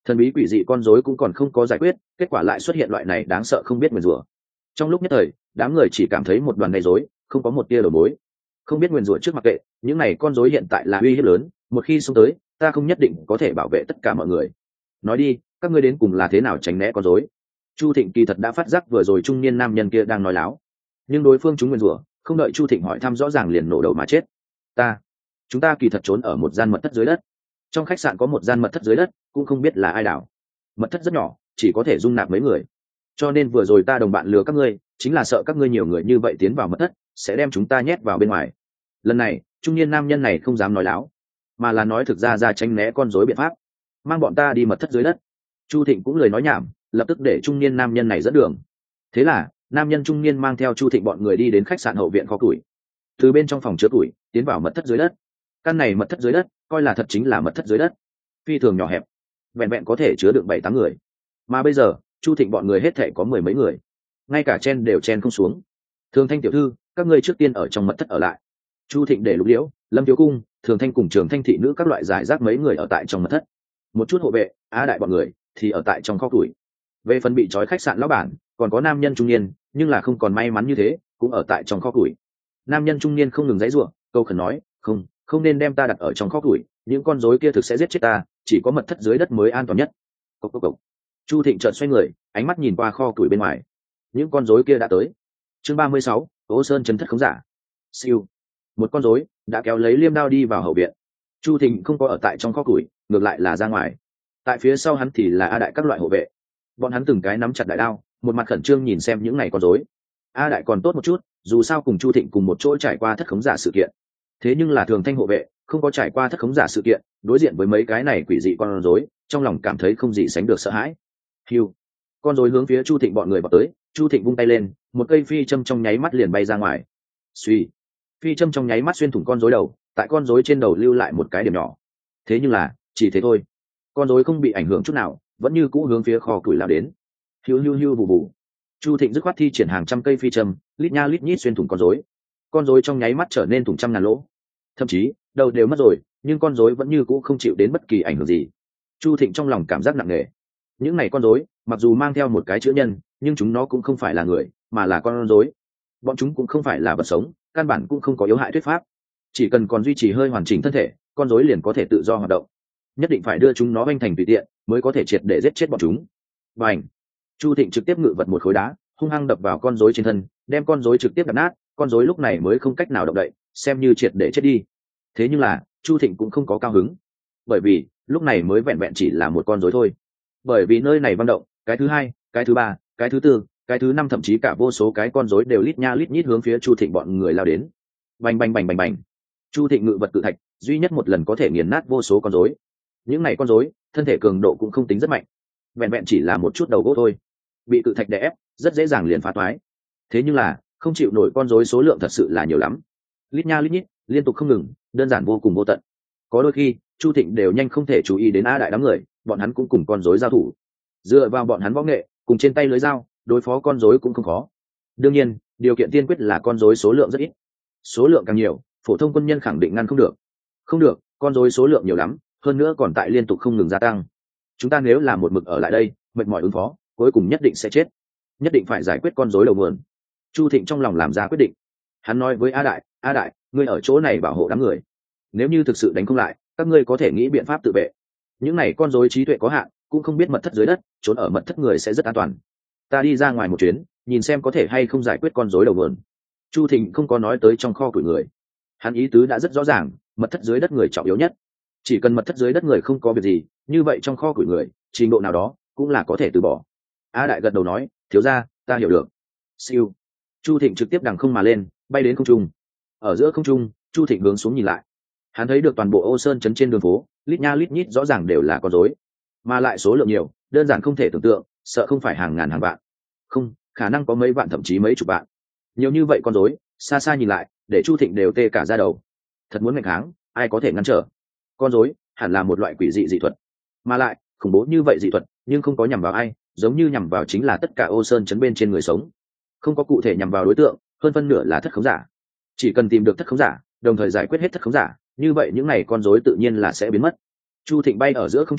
Thần bí quỷ dị con rối cũng còn không có giải quyết, kết quả lại xuất hiện loại này đáng sợ không biết nguyền rủa. Trong lúc nhất thời, đám người chỉ cảm thấy một đoàn gây rối, không có một tia đầu mối. Không biết nguyền rủa trước mặc kệ, những này con rối hiện tại là uy hiếp lớn, một khi xông tới, ta không nhất định có thể bảo vệ tất cả mọi người. Nói đi, các ngươi đến cùng là thế nào tránh né con rối? Chu Thịnh kỳ thật đã phát giác vừa rồi trung niên nam nhân kia đang nói láo, nhưng đối phương chúng nguyền rủa, không đợi Chu Thịnh hỏi thăm rõ ràng liền nổ đầu mà chết. Ta, chúng ta kỳ thật trốn ở một gian mật thất dưới đất. Trong khách sạn có một gian mật thất dưới đất, cũng không biết là ai đảo. Mật thất rất nhỏ, chỉ có thể dung nạp mấy người. Cho nên vừa rồi ta đồng bạn lừa các ngươi, chính là sợ các ngươi nhiều người như vậy tiến vào mật thất, sẽ đem chúng ta nhét vào bên ngoài. Lần này, trung niên nam nhân này không dám nói láo, mà là nói thực ra ra tránh né con rối biện pháp, mang bọn ta đi mật thất dưới đất. Chu Thịnh cũng lời nói nhảm, lập tức để trung niên nam nhân này dẫn đường. Thế là, nam nhân trung niên mang theo Chu Thịnh bọn người đi đến khách sạn hậu viện kho củi. Từ bên trong phòng chứa củi, tiến vào mật thất dưới đất. Căn này mật thất dưới đất, coi là thật chính là mật thất dưới đất, phi thường nhỏ hẹp, vẹn vẹn có thể chứa được bảy tám người. Mà bây giờ, Chu Thịnh bọn người hết thảy có mười mấy người, ngay cả chen đều chen không xuống. Thường Thanh tiểu thư, các ngươi trước tiên ở trong mật thất ở lại. Chu Thịnh để Lục Liễu, Lâm Thiếu Cung, Thường Thanh cùng Trường Thanh thị nữ các loại giải rác mấy người ở tại trong mật thất. Một chút hộ vệ, Á Đại bọn người thì ở tại trong kho củi. Về phần bị trói khách sạn lão bản, còn có nam nhân trung niên, nhưng là không còn may mắn như thế, cũng ở tại trong kho củi. Nam nhân trung niên không ngừng giãy giụa, câu khẩn nói, "Không, không nên đem ta đặt ở trong kho củi, những con rối kia thực sẽ giết chết ta, chỉ có mật thất dưới đất mới an toàn nhất." Cốc cốc cốc. Chu Thịnh chợt xoay người, ánh mắt nhìn qua kho củi bên ngoài. Những con rối kia đã tới. Chương ba mươi sáu, Ô Sơn chấn thất khống giả. Siêu. Một con rối đã kéo lấy liêm đao đi vào hậu viện. Chu Thịnh không có ở tại trong kho củi, ngược lại là ra ngoài. Tại phía sau hắn thì là A Đại các loại hộ vệ. Bọn hắn từng cái nắm chặt đại đao, một mặt khẩn trương nhìn xem những này con rối. A Đại còn tốt một chút, dù sao cùng Chu Thịnh cùng một chỗ trải qua thất khống giả sự kiện. Thế nhưng là Thường Thanh hộ vệ, không có trải qua thất khống giả sự kiện, đối diện với mấy cái này quỷ dị con rối, trong lòng cảm thấy không gì sánh được sợ hãi. Hiu, con rối hướng phía Chu Thịnh bọn người vào tới. Chu Thịnh vung tay lên, một cây phi châm trong nháy mắt liền bay ra ngoài. Suy, phi châm trong nháy mắt xuyên thủng con rối đầu, tại con rối trên đầu lưu lại một cái điểm nhỏ. Thế nhưng là chỉ thế thôi, con rối không bị ảnh hưởng chút nào, vẫn như cũ hướng phía kho củi lao đến. Hiu hiu hiu vù vù. Chu Thịnh dứt khoát thi triển hàng trăm cây phi châm, lít nha lít nhít xuyên thủng con rối. Con rối trong nháy mắt trở nên thủng trăm ngàn lỗ, thậm chí đầu đều mất rồi, nhưng con rối vẫn như cũ không chịu đến bất kỳ ảnh hưởng gì. Chu Thịnh trong lòng cảm giác nặng nề. Những này con rối, mặc dù mang theo một cái chữ nhân, nhưng chúng nó cũng không phải là người, mà là con rối. Bọn chúng cũng không phải là vật sống, căn bản cũng không có yếu hại thuyết pháp. Chỉ cần còn duy trì hơi hoàn chỉnh thân thể, con rối liền có thể tự do hoạt động. Nhất định phải đưa chúng nó vênh thành tùy tiện, mới có thể triệt để giết chết bọn chúng. Bành! Chu Thịnh trực tiếp ngự vật một khối đá, hung hăng đập vào con rối trên thân, đem con rối trực tiếp đập nát. Con rối lúc này mới không cách nào động đậy, xem như triệt để chết đi. Thế nhưng là Chu Thịnh cũng không có cao hứng, bởi vì lúc này mới vẹn vẹn chỉ là một con rối thôi. Bởi vì nơi này vang động, cái thứ hai, cái thứ ba, cái thứ tư, cái thứ năm, thậm chí cả vô số cái con rối đều lít nha lít nhít hướng phía Chu Thịnh bọn người lao đến. Bành bành bành bành bành. Chu Thịnh ngự vật cự thạch, duy nhất một lần có thể nghiền nát vô số con rối. Những này con rối, thân thể cường độ cũng không tính rất mạnh, vẹn vẹn chỉ là một chút đầu gỗ thôi, bị cự thạch đè ép, rất dễ dàng liền phá toái. Thế nhưng là không chịu nổi con rối số lượng thật sự là nhiều lắm, lít nha lít nhít, liên tục không ngừng, đơn giản vô cùng vô tận. Có đôi khi Chu Thịnh đều nhanh không thể chú ý đến A Đại đám người, bọn hắn cũng cùng con rối giao thủ. Dựa vào bọn hắn võ nghệ, cùng trên tay lưới dao, đối phó con rối cũng không khó. Đương nhiên, điều kiện tiên quyết là con rối số lượng rất ít. Số lượng càng nhiều, phổ thông quân nhân khẳng định ngăn không được. Không được, con rối số lượng nhiều lắm, hơn nữa còn tại liên tục không ngừng gia tăng. Chúng ta nếu là một mực ở lại đây, mệt mỏi ứng phó, cuối cùng nhất định sẽ chết. Nhất định phải giải quyết con rối đầu nguồn. Chu Thịnh trong lòng làm ra quyết định. Hắn nói với A Đại, A Đại, ngươi ở chỗ này bảo hộ đám người. Nếu như thực sự đánh không lại, các ngươi có thể nghĩ biện pháp tự vệ. Những này con rối trí tuệ có hạn, cũng không biết mật thất dưới đất, trốn ở mật thất người sẽ rất an toàn. Ta đi ra ngoài một chuyến, nhìn xem có thể hay không giải quyết con rối đầu nguồn. Chu Thịnh không có nói tới trong kho củi người. Hắn ý tứ đã rất rõ ràng, mật thất dưới đất người trọng yếu nhất. Chỉ cần mật thất dưới đất người không có việc gì, như vậy trong kho củi người, trình độ nào đó cũng là có thể từ bỏ. A Đại gật đầu nói, thiếu gia, ta hiểu được. Siêu. Chu Thịnh trực tiếp đằng không mà lên, bay đến không trung. Ở giữa không trung, Chu Thịnh hướng xuống nhìn lại. Hắn thấy được toàn bộ Ô Sơn trấn trên đường phố, lít nha lít nhít rõ ràng đều là con rối, mà lại số lượng nhiều, đơn giản không thể tưởng tượng, sợ không phải hàng ngàn hàng vạn. Không, khả năng có mấy vạn thậm chí mấy chục vạn. Nhiều như vậy con rối, xa xa nhìn lại, để Chu Thịnh đều tê cả da đầu. Thật muốn nghênh kháng, ai có thể ngăn trở? Con rối hẳn là một loại quỷ dị dị thuật, mà lại khủng bố như vậy dị thuật, nhưng không có nhằm vào ai, giống như nhằm vào chính là tất cả Ô Sơn trấn bên trên người sống, không có cụ thể nhằm vào đối tượng, hơn phân nửa là thất khống giả. Chỉ cần tìm được thất khống giả, đồng thời giải quyết hết thất khống giả, như vậy những này con rối tự nhiên là sẽ biến mất. Chu Thịnh bay ở giữa không trung,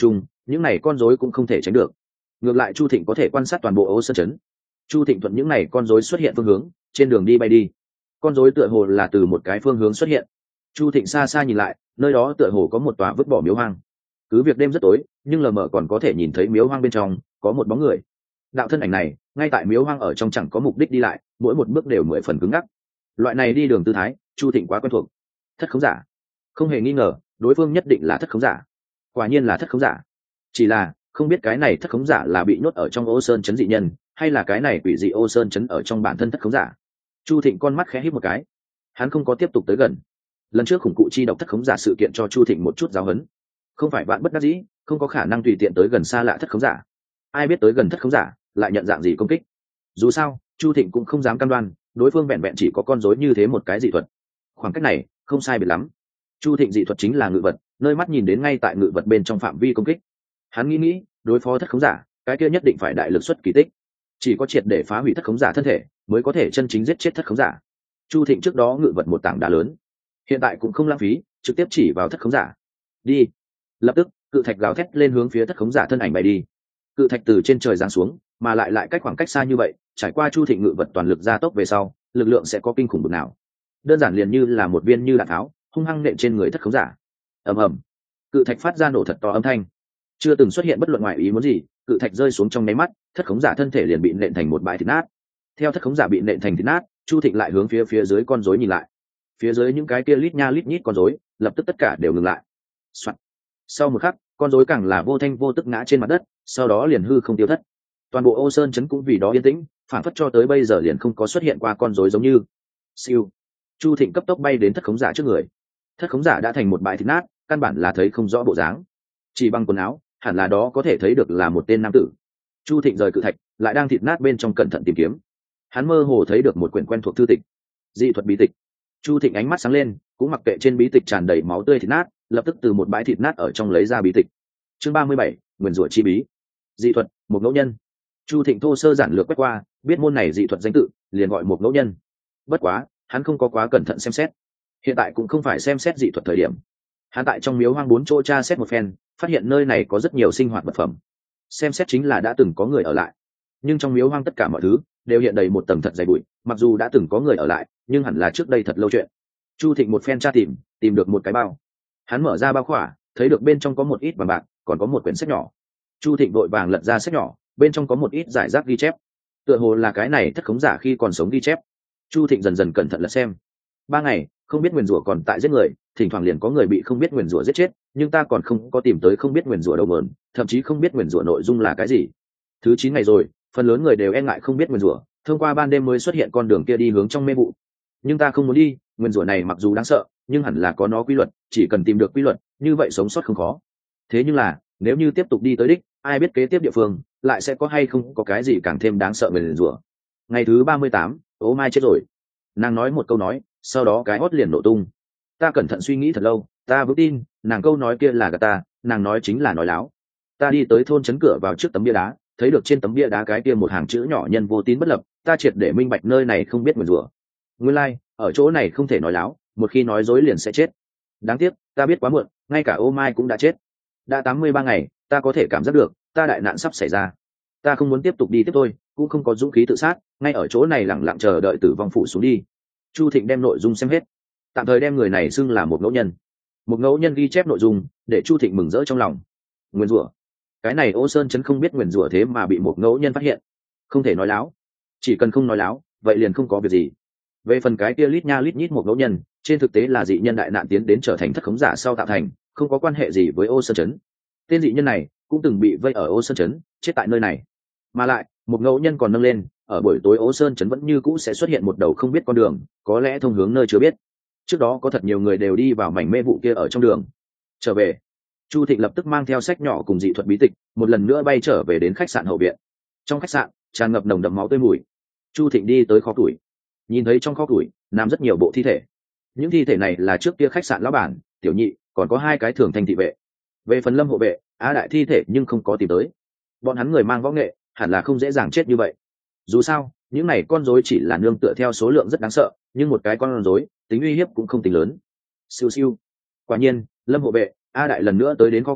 những này con rối cũng không thể tránh được. Ngược lại Chu Thịnh có thể quan sát toàn bộ Ô Sơn trấn. Chu Thịnh thuận những này con rối xuất hiện phương hướng, trên đường đi bay đi. Con rối tựa hồ là từ một cái phương hướng xuất hiện. Chu Thịnh xa xa nhìn lại, nơi đó tựa hồ có một tòa vứt bỏ miếu hoang. Cứ việc đêm rất tối, nhưng lờ mờ còn có thể nhìn thấy miếu hoang bên trong có một bóng người. Đạo thân ảnh này, ngay tại miếu hoang ở trong chẳng có mục đích đi lại, mỗi một bước đều mười phần cứng ngắc. Loại này đi đường tư thái, Chu Thịnh quá quen thuộc. Thất khống giả, không hề nghi ngờ, đối phương nhất định là thất khống giả. Quả nhiên là thất khống giả. Chỉ là không biết cái này thất khống giả là bị nhốt ở trong Ô Sơn trấn dị nhân, hay là cái này quỷ dị Ô Sơn trấn ở trong bản thân thất khống giả. Chu Thịnh con mắt khẽ híp một cái, hắn không có tiếp tục tới gần. Lần trước khủng cụ chi độc thất khống giả sự kiện cho Chu Thịnh một chút giáo huấn, không phải bạn bất đắc dĩ, không có khả năng tùy tiện tới gần xa lạ thất khống giả. Ai biết tới gần thất khống giả lại nhận dạng gì công kích. Dù sao Chu Thịnh cũng không dám cam đoan đối phương vẹn vẹn chỉ có con rối như thế một cái dị thuật. Khoảng cách này không sai biệt lắm. Chu Thịnh dị thuật chính là ngự vật, nơi mắt nhìn đến ngay tại ngự vật bên trong phạm vi công kích. Hắn nghĩ nghĩ, đối phó thất khống giả, cái kia nhất định phải đại lực xuất kỳ tích, chỉ có triệt để phá hủy thất khống giả thân thể mới có thể chân chính giết chết thất khống giả. Chu Thịnh trước đó ngự vật một tảng đá lớn, hiện tại cũng không lãng phí, trực tiếp chỉ vào thất khống giả. Đi! Lập tức cự thạch gào thét lên hướng phía thất khống giả thân ảnh bay đi. Cự thạch từ trên trời giáng xuống, mà lại lại cách khoảng cách xa như vậy, trải qua Chu Thịnh ngự vật toàn lực gia tốc về sau, lực lượng sẽ có kinh khủng bực nào. Đơn giản liền như là một viên như đạn tháo hung hăng nện trên người thất khống giả. Ầm ầm, cự thạch phát ra nổ thật to âm thanh, chưa từng xuất hiện bất luận ngoại ý muốn gì. Cự thạch rơi xuống trong nháy mắt, thất khống giả thân thể liền bị nện thành một bãi thịt nát. Theo thất khống giả bị nện thành thịt nát, Chu Thịnh lại hướng phía phía dưới con rối nhìn lại. Phía dưới những cái kia lít nha lít nhít con rối, lập tức tất cả đều ngừng lại. Soạn. Sau một khắc, con rối càng là vô thanh vô tức ngã trên mặt đất, sau đó liền hư không tiêu thất. Toàn bộ Ô Sơn trấn cũng vì đó yên tĩnh, phản phất cho tới bây giờ liền không có xuất hiện qua con rối giống như. Siêu. Chu Thịnh cấp tốc bay đến thất khống giả trước người. Thất khống giả đã thành một bãi thịt nát, căn bản là thấy không rõ bộ dáng. Chỉ bằng quần áo, hẳn là đó có thể thấy được là một tên nam tử. Chu Thịnh rời cự thạch, lại đang thịt nát bên trong cẩn thận tìm kiếm. Hắn mơ hồ thấy được một quyển quen thuộc thư tịch, dị thuật bí tịch. Chu Thịnh ánh mắt sáng lên, cũng mặc kệ trên bí tịch tràn đầy máu tươi thịt nát, lập tức từ một bãi thịt nát ở trong lấy ra bí tịch. Chương ba mươi bảy, nguyền rủa chi bí. Dị thuật, một ngẫu nhân. Chu Thịnh thô sơ giản lược quét qua, biết môn này dị thuật danh tự, liền gọi một ngẫu nhân. Bất quá, hắn không có quá cẩn thận xem xét. Hiện tại cũng không phải xem xét dị thuật thời điểm. Hắn tại trong miếu hoang bốn chỗ tra xét một phen, phát hiện nơi này có rất nhiều sinh hoạt vật phẩm. Xem xét chính là đã từng có người ở lại. Nhưng trong miếu hoang tất cả mọi thứ đều hiện đầy một tầng thật dày bụi, mặc dù đã từng có người ở lại, nhưng hẳn là trước đây thật lâu chuyện. Chu Thịnh một phen tra tìm, tìm được một cái bao. Hắn mở ra bao khỏa, thấy được bên trong có một ít vàng bạc, còn có một quyển sách nhỏ. Chu Thịnh vội vàng lật ra sách nhỏ, bên trong có một ít giải rác ghi chép. Tựa hồ là cái này thất khống giả khi còn sống ghi chép. Chu Thịnh dần dần cẩn thận lật xem. Ba ngày, không biết nguyền rủa còn tại giết người, thỉnh thoảng liền có người bị không biết nguyền rủa giết chết, nhưng ta còn không có tìm tới không biết nguyền rủa đầu mượn, thậm chí không biết nguyền rủa nội dung là cái gì. Thứ chín ngày rồi, phần lớn người đều e ngại không biết nguyền rủa, thông qua ban đêm mới xuất hiện con đường kia đi hướng trong mê vụ. Nhưng ta không muốn đi, nguyền rủa này mặc dù đáng sợ, nhưng hẳn là có nó quy luật, chỉ cần tìm được quy luật, như vậy sống sót không khó. Thế nhưng là, nếu như tiếp tục đi tới đích, ai biết kế tiếp địa phương lại sẽ có hay không có cái gì càng thêm đáng sợ nguyền rủa. Ngày thứ ba mươi tám, Ô Mai chết rồi. Nàng nói một câu nói, sau đó cái hót liền nổ tung. Ta cẩn thận suy nghĩ thật lâu, ta vững tin nàng câu nói kia là gạt ta, nàng nói chính là nói láo. Ta đi tới thôn trấn cửa vào trước tấm bia đá, thấy được trên tấm bia đá cái kia một hàng chữ nhỏ nhân vô tín bất lập, ta triệt để minh bạch nơi này không biết nguyền rủa. Nguyên lai, like, ở chỗ này không thể nói láo, một khi nói dối liền sẽ chết. Đáng tiếc, ta biết quá muộn, ngay cả Ô Mai cũng đã chết. Đã tám mươi ba ngày, ta có thể cảm giác được, ta đại nạn sắp xảy ra. Ta không muốn tiếp tục đi tiếp thôi, cũng không có dũng khí tự sát, ngay ở chỗ này lẳng lặng chờ đợi tử vong phủ xuống đi. Chu Thịnh đem nội dung xem hết, tạm thời đem người này xưng là một ngẫu nhân. Một ngẫu nhân ghi chép nội dung, để Chu Thịnh mừng rỡ trong lòng. Nguyền rủa, cái này Ô Sơn trấn không biết nguyền rủa thế mà bị một ngẫu nhân phát hiện. Không thể nói láo, chỉ cần không nói láo, vậy liền không có việc gì. Về phần cái kia lít nha lít nhít một ngẫu nhân, trên thực tế là dị nhân đại nạn tiến đến trở thành thất khống giả sau tạo thành, không có quan hệ gì với Ô Sơn trấn. Tên dị nhân này cũng từng bị vây ở Ô Sơn trấn, chết tại nơi này. Mà lại, một ngẫu nhân còn nâng lên, ở buổi tối Ô Sơn trấn vẫn như cũ sẽ xuất hiện một đầu không biết con đường, có lẽ thông hướng nơi chưa biết. Trước đó có thật nhiều người đều đi vào mảnh mê vụ kia ở trong đường. Trở về, Chu Thịnh lập tức mang theo sách nhỏ cùng dị thuật bí tịch, một lần nữa bay trở về đến khách sạn hậu viện. Trong khách sạn tràn ngập nồng đậm máu tươi mùi. Chu Thịnh đi tới kho củi, nhìn thấy trong kho củi nằm rất nhiều bộ thi thể. Những thi thể này là trước kia khách sạn lão bản, tiểu nhị, còn có hai cái thường thanh thị vệ. Về phần Lâm hộ vệ, Á đại thi thể nhưng không có tìm tới. Bọn hắn người mang võ nghệ, hẳn là không dễ dàng chết như vậy. Dù sao, những này con rối chỉ là nương tựa theo số lượng rất đáng sợ, nhưng một cái con rối tính uy hiếp cũng không tính lớn. Siêu siêu. Quả nhiên, Lâm hộ vệ, A đại lần nữa tới đến kho củi,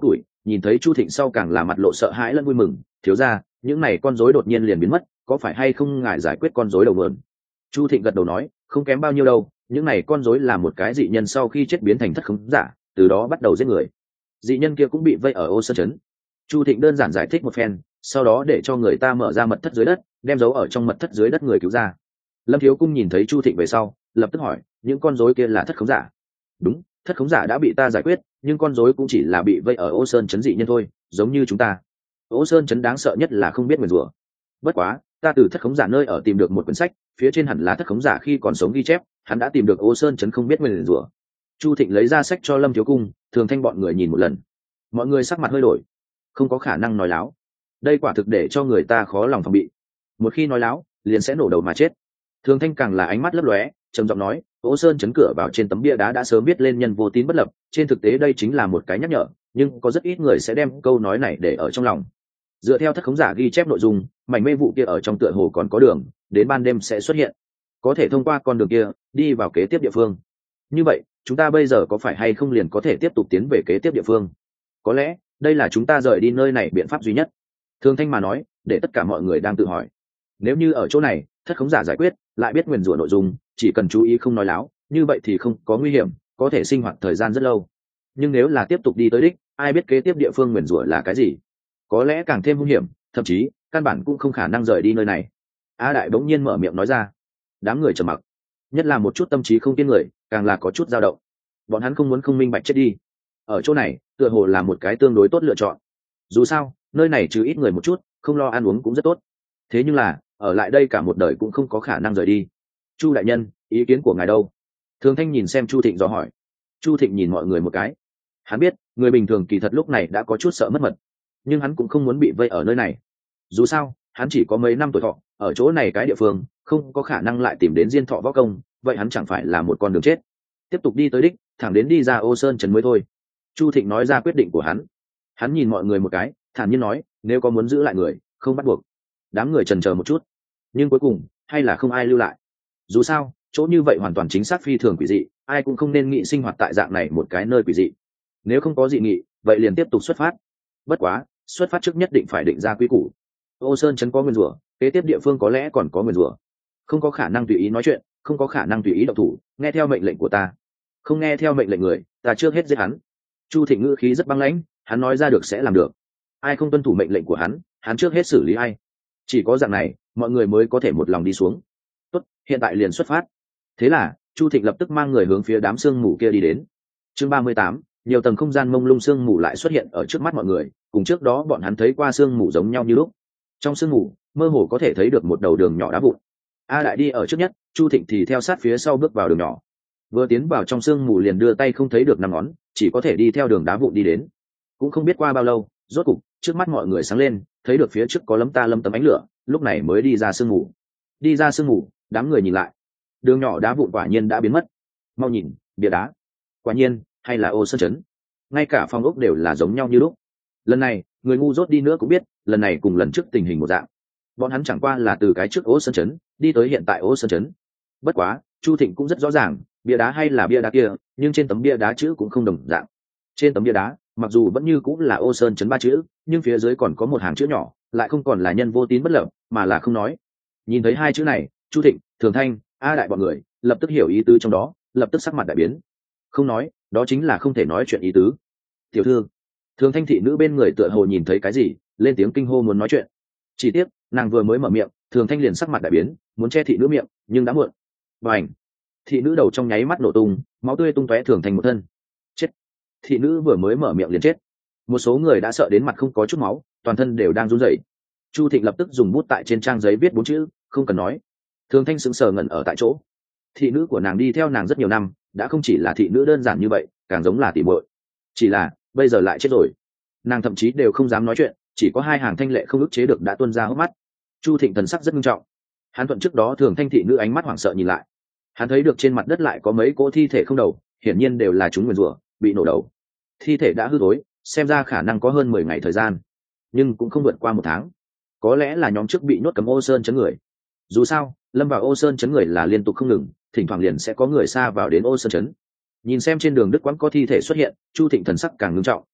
nhìn thấy Chu Thịnh sau càng là mặt lộ sợ hãi lẫn vui mừng. Thiếu gia, những này con rối đột nhiên liền biến mất, có phải hay không ngài giải quyết con rối đầu nguồn? Chu Thịnh gật đầu nói, không kém bao nhiêu đâu, những này con rối là một cái dị nhân sau khi chết biến thành thất khống giả, từ đó bắt đầu giết người. Dị nhân kia cũng bị vây ở Ô Sơn trấn. Chu Thịnh đơn giản giải thích một phen, sau đó để cho người ta mở ra mật thất dưới đất, đem giấu ở trong mật thất dưới đất người cứu ra. Lâm Thiếu Cung nhìn thấy Chu Thịnh về sau, lập tức hỏi, những con rối kia là thất khống giả? Đúng, thất khống giả đã bị ta giải quyết, nhưng con rối cũng chỉ là bị vây ở Ô Sơn trấn dị nhân thôi, giống như chúng ta. Ô Sơn trấn đáng sợ nhất là không biết nguyền rủa. Bất quá, ta từ thất khống giả nơi ở tìm được một quyển sách, phía trên hẳn là thất khống giả khi còn sống ghi chép, hắn đã tìm được Ô Sơn trấn không biết nguyền rủa. Chu Thịnh lấy ra sách cho Lâm Thiếu Cung, Thường Thanh bọn người nhìn một lần. Mọi người sắc mặt hơi đổi, không có khả năng nói láo. Đây quả thực để cho người ta khó lòng phòng bị. Một khi nói láo, liền sẽ nổ đầu mà chết. Thường Thanh càng là ánh mắt lấp lóe, trầm giọng nói, Ô Sơn trấn cửa vào trên tấm bia đá đã sớm viết lên nhân vô tín bất lập, trên thực tế đây chính là một cái nhắc nhở, nhưng có rất ít người sẽ đem câu nói này để ở trong lòng. Dựa theo thất khống giả ghi chép nội dung, mảnh mê vụ kia ở trong tựa hồ còn có đường, đến ban đêm sẽ xuất hiện, có thể thông qua con đường kia đi vào kế tiếp địa phương. Như vậy, chúng ta bây giờ có phải hay không liền có thể tiếp tục tiến về kế tiếp địa phương? Có lẽ đây là chúng ta rời đi nơi này biện pháp duy nhất. Thường Thanh mà nói, để tất cả mọi người đang tự hỏi. Nếu như ở chỗ này, thất khống giả giải quyết, lại biết nguyền rủa nội dung, chỉ cần chú ý không nói láo, như vậy thì không có nguy hiểm, có thể sinh hoạt thời gian rất lâu. Nhưng nếu là tiếp tục đi tới đích, ai biết kế tiếp địa phương nguyền rủa là cái gì? Có lẽ càng thêm hung hiểm, thậm chí căn bản cũng không khả năng rời đi nơi này. A Đại bỗng nhiên mở miệng nói ra. Đám người trầm mặc, nhất là một chút tâm trí không kiên người, càng là có chút dao động. Bọn hắn không muốn không minh bạch chết đi. Ở chỗ này, tựa hồ là một cái tương đối tốt lựa chọn. Dù sao, nơi này trừ ít người một chút, không lo ăn uống cũng rất tốt. Thế nhưng là, ở lại đây cả một đời cũng không có khả năng rời đi. Chu đại nhân, ý kiến của ngài đâu? Thường Thanh nhìn xem Chu Thịnh dò hỏi. Chu Thịnh nhìn mọi người một cái. Hắn biết, người bình thường kỳ thật lúc này đã có chút sợ mất mật, nhưng hắn cũng không muốn bị vây ở nơi này. Dù sao, hắn chỉ có mấy năm tuổi thọ, ở chỗ này cái địa phương, không có khả năng lại tìm đến diên thọ võ công, vậy hắn chẳng phải là một con đường chết. Tiếp tục đi tới đích, thẳng đến đi ra Ô Sơn trấn mới thôi. Chu Thịnh nói ra quyết định của hắn. Hắn nhìn mọi người một cái, thản nhiên nói, nếu có muốn giữ lại người, không bắt buộc. Đám người chần chờ một chút, nhưng cuối cùng hay là không ai lưu lại. Dù sao, chỗ như vậy hoàn toàn chính xác phi thường quỷ dị, ai cũng không nên nghĩ sinh hoạt tại dạng này một cái nơi quỷ dị. Nếu không có dị nghị, vậy liền tiếp tục xuất phát. Bất quá, xuất phát trước nhất định phải định ra quy củ. Ô Sơn trấn có nguyên rủa, kế tiếp địa phương có lẽ còn có nguyên rủa. Không có khả năng tùy ý nói chuyện, không có khả năng tùy ý động thủ, nghe theo mệnh lệnh của ta. Không nghe theo mệnh lệnh người, ta trước hết giết hắn. Chu Thịnh ngữ khí rất băng lãnh, hắn nói ra được sẽ làm được. Ai không tuân thủ mệnh lệnh của hắn, hắn trước hết xử lý ai. Chỉ có dạng này, mọi người mới có thể một lòng đi xuống. Tốt, hiện tại liền xuất phát. Thế là, Chu Thịnh lập tức mang người hướng phía đám sương mù kia đi đến. Chương ba mươi tám, nhiều tầng không gian mông lung sương mù lại xuất hiện ở trước mắt mọi người, cùng trước đó bọn hắn thấy qua sương mù giống nhau như lúc. Trong sương mù, mơ hồ có thể thấy được một đầu đường nhỏ đá vụn. A Đại đi ở trước nhất, Chu Thịnh thì theo sát phía sau bước vào đường nhỏ. Vừa tiến vào trong sương mù liền đưa tay không thấy được năm ngón, chỉ có thể đi theo đường đá vụn đi đến. Cũng không biết qua bao lâu, rốt cục trước mắt mọi người sáng lên, thấy được phía trước có lấm ta lấm tấm ánh lửa, lúc này mới đi ra sương mù. Đi ra sương mù, đám người nhìn lại, đường nhỏ đá vụn quả nhiên đã biến mất. Mau nhìn, bia đá, quả nhiên hay là Ô Sơn trấn, ngay cả phong ốc đều là giống nhau như lúc. Lần này người ngu dốt đi nữa cũng biết, lần này cùng lần trước tình hình một dạng. Bọn hắn chẳng qua là từ cái trước Ô Sơn trấn đi tới hiện tại Ô Sơn trấn. Bất quá, Chu Thịnh cũng rất rõ ràng, bia đá hay là bia đá kia, nhưng trên tấm bia đá chữ cũng không đồng dạng. Trên tấm bia đá, mặc dù vẫn như cũng là Ô Sơn trấn ba chữ, nhưng phía dưới còn có một hàng chữ nhỏ, lại không còn là nhân vô tín bất lập, mà là không nói. Nhìn thấy hai chữ này, Chu Thịnh, Thường Thanh, A Đại bọn người lập tức hiểu ý tứ trong đó, lập tức sắc mặt đại biến. Không nói, đó chính là không thể nói chuyện ý tứ. Tiểu thư, Thường Thanh thị nữ bên người tựa hồ nhìn thấy cái gì, lên tiếng kinh hô muốn nói chuyện. Chỉ tiếc, nàng vừa mới mở miệng, Thường Thanh liền sắc mặt đại biến, muốn che thị nữ miệng, nhưng đã muộn. Bành! Thị nữ đầu trong nháy mắt nổ tung, máu tươi tung tóe Thường Thanh một thân. Chết! Thị nữ vừa mới mở miệng liền chết. Một số người đã sợ đến mặt không có chút máu, toàn thân đều đang run rẩy. Chu Thịnh lập tức dùng bút tại trên trang giấy viết bốn chữ, không cần nói. Thường Thanh sững sờ ngẩn ở tại chỗ. Thị nữ của nàng đi theo nàng rất nhiều năm, đã không chỉ là thị nữ đơn giản như vậy, càng giống là tỉ muội. Chỉ là bây giờ lại chết rồi. Nàng thậm chí đều không dám nói chuyện, chỉ có hai hàng thanh lệ không ức chế được đã tuôn ra hốc mắt. Chu Thịnh thần sắc rất nghiêm trọng. Hắn thuận trước đó Thường Thanh thị nữ ánh mắt hoảng sợ nhìn lại, hắn thấy được trên mặt đất lại có mấy cỗ thi thể không đầu, hiển nhiên đều là chúng nguyền rủa, bị nổ đầu. Thi thể đã hư thối, xem ra khả năng có hơn mười ngày thời gian, nhưng cũng không vượt qua một tháng. Có lẽ là nhóm trước bị nhốt cấm Ô Sơn chấn người. Dù sao, lâm vào Ô Sơn chấn người là liên tục không ngừng, thỉnh thoảng liền sẽ có người xa vào đến Ô Sơn chấn. Nhìn xem trên đường Đức Quãng có thi thể xuất hiện, Chu Thịnh thần sắc càng nghiêm trọng.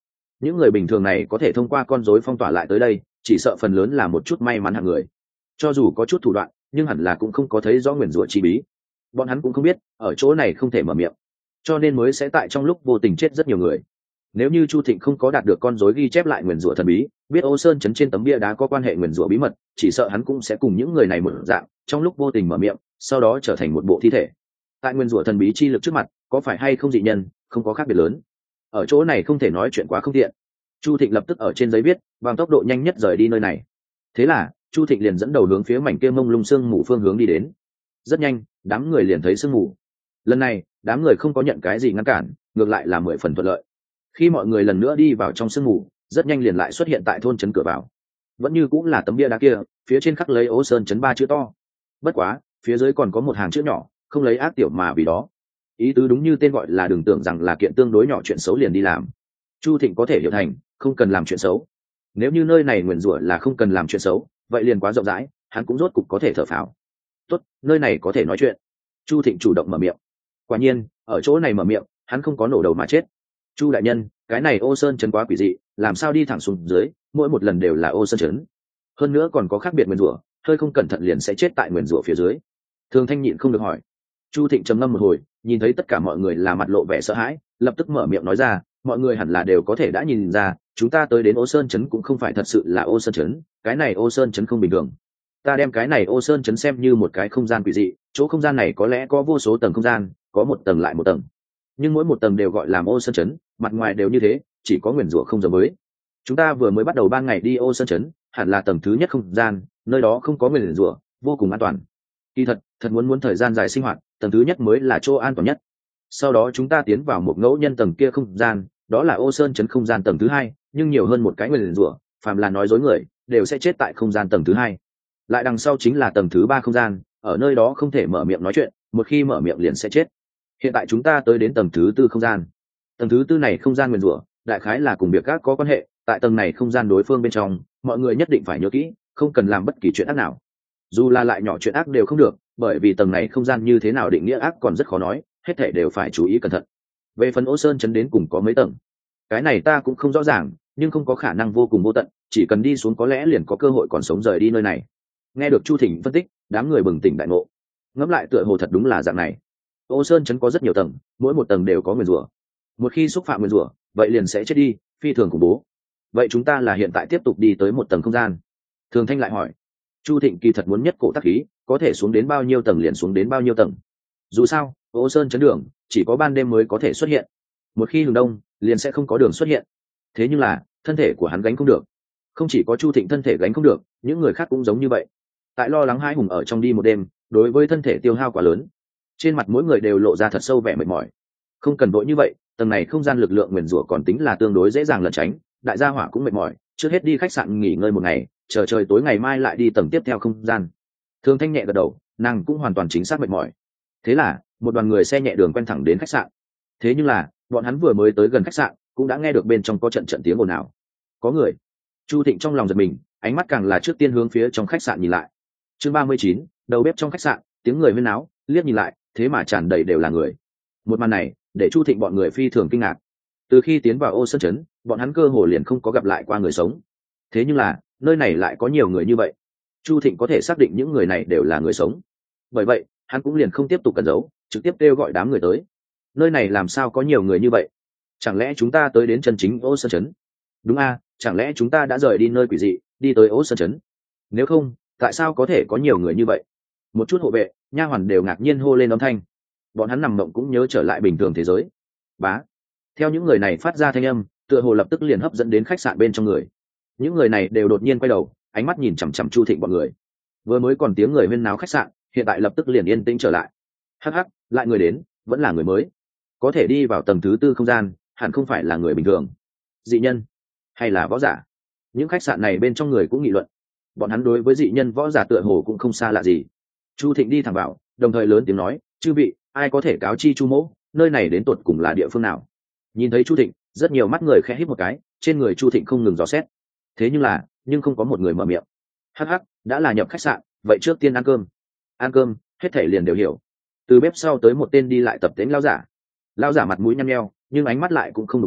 những người bình thường này có thể thông qua con rối phong tỏa lại tới đây, chỉ sợ phần lớn là một chút may mắn hạng người. Cho dù có chút thủ đoạn, nhưng hẳn là cũng không có thấy rõ nguyền rủa chi bí. Bọn hắn cũng không biết ở chỗ này không thể mở miệng, cho nên mới sẽ tại trong lúc vô tình chết rất nhiều người. Nếu như Chu Thịnh không có đạt được con rối ghi chép lại nguyền rủa thần bí, biết Ô Sơn trấn trên tấm bia đá có quan hệ nguyền rủa bí mật, chỉ sợ hắn cũng sẽ cùng những người này một dạng, trong lúc vô tình mở miệng, sau đó trở thành một bộ thi thể. Tại nguyền rủa thần bí chi lực trước mặt, có phải hay không dị nhân, không có khác biệt lớn. Ở chỗ này không thể nói chuyện quá không tiện. Chu Thịnh lập tức ở trên giấy viết, bằng tốc độ nhanh nhất rời đi nơi này. Thế là Chu Thịnh liền dẫn đầu hướng phía mảnh kia mông lung sương mù phương hướng đi đến. Rất nhanh, đám người liền thấy sương mù. Lần này, đám người không có nhận cái gì ngăn cản, ngược lại là mười phần thuận lợi. Khi mọi người lần nữa đi vào trong sương mù, rất nhanh liền lại xuất hiện tại thôn trấn cửa vào. Vẫn như cũng là tấm bia đá kia, phía trên khắc lấy Ô Sơn trấn ba chữ to. Bất quá, phía dưới còn có một hàng chữ nhỏ, không lấy ác tiểu mà vì đó. Ý tứ đúng như tên gọi là đừng tưởng rằng là kiện tương đối nhỏ chuyện xấu liền đi làm. Chu Thịnh có thể hiểu thành, không cần làm chuyện xấu. Nếu như nơi này nguyền rủa là không cần làm chuyện xấu, vậy liền quá rộng rãi, hắn cũng rốt cục có thể thở phào. Tốt, nơi này có thể nói chuyện. Chu Thịnh chủ động mở miệng. Quả nhiên, ở chỗ này mở miệng, hắn không có nổ đầu mà chết. Chu đại nhân, cái này Ô Sơn trấn quá quỷ dị, làm sao đi thẳng xuống dưới, mỗi một lần đều là Ô Sơn trấn. Hơn nữa còn có khác biệt nguyền rủa, hơi không cẩn thận liền sẽ chết tại nguyền rủa phía dưới. Thường Thanh nhịn không được hỏi. Chu Thịnh trầm ngâm một hồi, nhìn thấy tất cả mọi người là mặt lộ vẻ sợ hãi, lập tức mở miệng nói ra, mọi người hẳn là đều có thể đã nhìn ra, chúng ta tới đến Ô Sơn trấn cũng không phải thật sự là Ô Sơn trấn, cái này Ô Sơn trấn không bình thường. Ta đem cái này Ô Sơn trấn xem như một cái không gian quỷ dị, chỗ không gian này có lẽ có vô số tầng không gian, có một tầng lại một tầng, nhưng mỗi một tầng đều gọi là Ô Sơn trấn, mặt ngoài đều như thế, chỉ có nguyền rủa không giống với. Chúng ta vừa mới bắt đầu ban ngày đi Ô Sơn trấn, hẳn là tầng thứ nhất không gian, nơi đó không có nguyền rủa, vô cùng an toàn. Kỳ thật, thật muốn muốn thời gian dài sinh hoạt, tầng thứ nhất mới là chỗ an toàn nhất. Sau đó chúng ta tiến vào một ngẫu nhân tầng kia không gian, đó là Ô Sơn trấn không gian tầng thứ hai, nhưng nhiều hơn một cái nguyền rủa, phàm là nói dối người, đều sẽ chết tại không gian tầng thứ hai. Lại đằng sau chính là tầng thứ ba không gian, ở nơi đó không thể mở miệng nói chuyện, một khi mở miệng liền sẽ chết. Hiện tại chúng ta tới đến tầng thứ tư không gian. Tầng thứ tư này không gian nguyền rủa, đại khái là cùng việc các có quan hệ, tại tầng này không gian đối phương bên trong, mọi người nhất định phải nhớ kỹ, không cần làm bất kỳ chuyện ác nào. Dù là lại nhỏ chuyện ác đều không được, bởi vì tầng này không gian như thế nào định nghĩa ác còn rất khó nói, hết thảy đều phải chú ý cẩn thận. Về phần Ô Sơn trấn đến cùng có mấy tầng, cái này ta cũng không rõ ràng, nhưng không có khả năng vô cùng vô tận, chỉ cần đi xuống có lẽ liền có cơ hội còn sống rời đi nơi này. Nghe được Chu Thịnh phân tích, đám người bừng tỉnh đại ngộ. Ngẫm lại tựa hồ thật đúng là dạng này. Ô Sơn trấn có rất nhiều tầng, mỗi một tầng đều có nguyền rủa. Một khi xúc phạm nguyền rủa, vậy liền sẽ chết đi, phi thường khủng bố. Vậy chúng ta là hiện tại tiếp tục đi tới một tầng không gian? Thường Thanh lại hỏi. Chu Thịnh kỳ thật muốn nhất cổ tác khí, có thể xuống đến bao nhiêu tầng liền xuống đến bao nhiêu tầng. Dù sao, Ô Sơn trấn đường chỉ có ban đêm mới có thể xuất hiện, một khi hừng đông liền sẽ không có đường xuất hiện. Thế nhưng là thân thể của hắn gánh không được. Không chỉ có Chu Thịnh thân thể gánh không được, những người khác cũng giống như vậy. Tại lo lắng hai hùng ở trong đi một đêm, đối với thân thể tiêu hao quá lớn, trên mặt mỗi người đều lộ ra thật sâu vẻ mệt mỏi. Không cần vội như vậy, tầng này không gian lực lượng nguyền rủa còn tính là tương đối dễ dàng lẩn tránh, đại gia hỏa cũng mệt mỏi, trước hết đi khách sạn nghỉ ngơi một ngày, chờ trời tối ngày mai lại đi tầng tiếp theo không gian. Thường Thanh nhẹ gật đầu, nàng cũng hoàn toàn chính xác mệt mỏi. Thế là một đoàn người xe nhẹ đường quen thẳng đến khách sạn. Thế nhưng là bọn hắn vừa mới tới gần khách sạn, cũng đã nghe được bên trong có trận trận tiếng ồn ào. Có người. Chu Thịnh trong lòng giật mình, ánh mắt càng là trước tiên hướng phía trong khách sạn nhìn lại. Chương ba mươi chín, đầu bếp trong khách sạn, tiếng người huyên náo, liếc nhìn lại, thế mà tràn đầy đều là người. Một màn này để Chu Thịnh bọn người phi thường kinh ngạc. Từ khi tiến vào Ô Sơn trấn, bọn hắn cơ hồ liền không có gặp lại qua người sống. Thế nhưng là nơi này lại có nhiều người như vậy. Chu Thịnh có thể xác định những người này đều là người sống. Bởi vậy hắn cũng liền không tiếp tục cẩn giấu, trực tiếp kêu gọi đám người tới. Nơi này làm sao có nhiều người như vậy? Chẳng lẽ chúng ta tới đến chân chính Ô Sơn trấn? Đúng a, chẳng lẽ chúng ta đã rời đi nơi quỷ dị, đi tới Ô Sơn trấn? Nếu không, tại sao có thể có nhiều người như vậy? Một chút hộ vệ, nha hoàn đều ngạc nhiên hô lên âm thanh. Bọn hắn nằm mộng cũng nhớ trở lại bình thường thế giới. Bá. Theo những người này phát ra thanh âm, tựa hồ lập tức liền hấp dẫn đến khách sạn bên trong người. Những người này đều đột nhiên quay đầu, ánh mắt nhìn chằm chằm Chu Thịnh bọn người. Vừa mới còn tiếng người huyên náo khách sạn, hiện tại lập tức liền yên tĩnh trở lại. Hắc hắc, lại người đến, vẫn là người mới. Có thể đi vào tầng thứ tư không gian, hẳn không phải là người bình thường. Dị nhân, hay là võ giả? Những khách sạn này bên trong người cũng nghị luận. Bọn hắn đối với dị nhân võ giả tựa hồ cũng không xa lạ gì. Chu Thịnh đi thẳng vào, đồng thời lớn tiếng nói, chư vị, ai có thể cáo chi Chu mỗ, nơi này đến tột cùng là địa phương nào? Nhìn thấy Chu Thịnh, rất nhiều mắt người khẽ híp một cái, trên người Chu Thịnh không ngừng dò xét. Thế nhưng là, nhưng không có một người mở miệng. Hắc hắc, đã là nhập khách sạn, vậy trước tiên ăn cơm. Ăn cơm, hết thảy liền đều hiểu. Từ bếp sau tới một tên đi lại tập tễnh lão giả. Lão giả mặt mũi nhăn nheo, nhưng ánh mắt lại cũng không đục ngầu,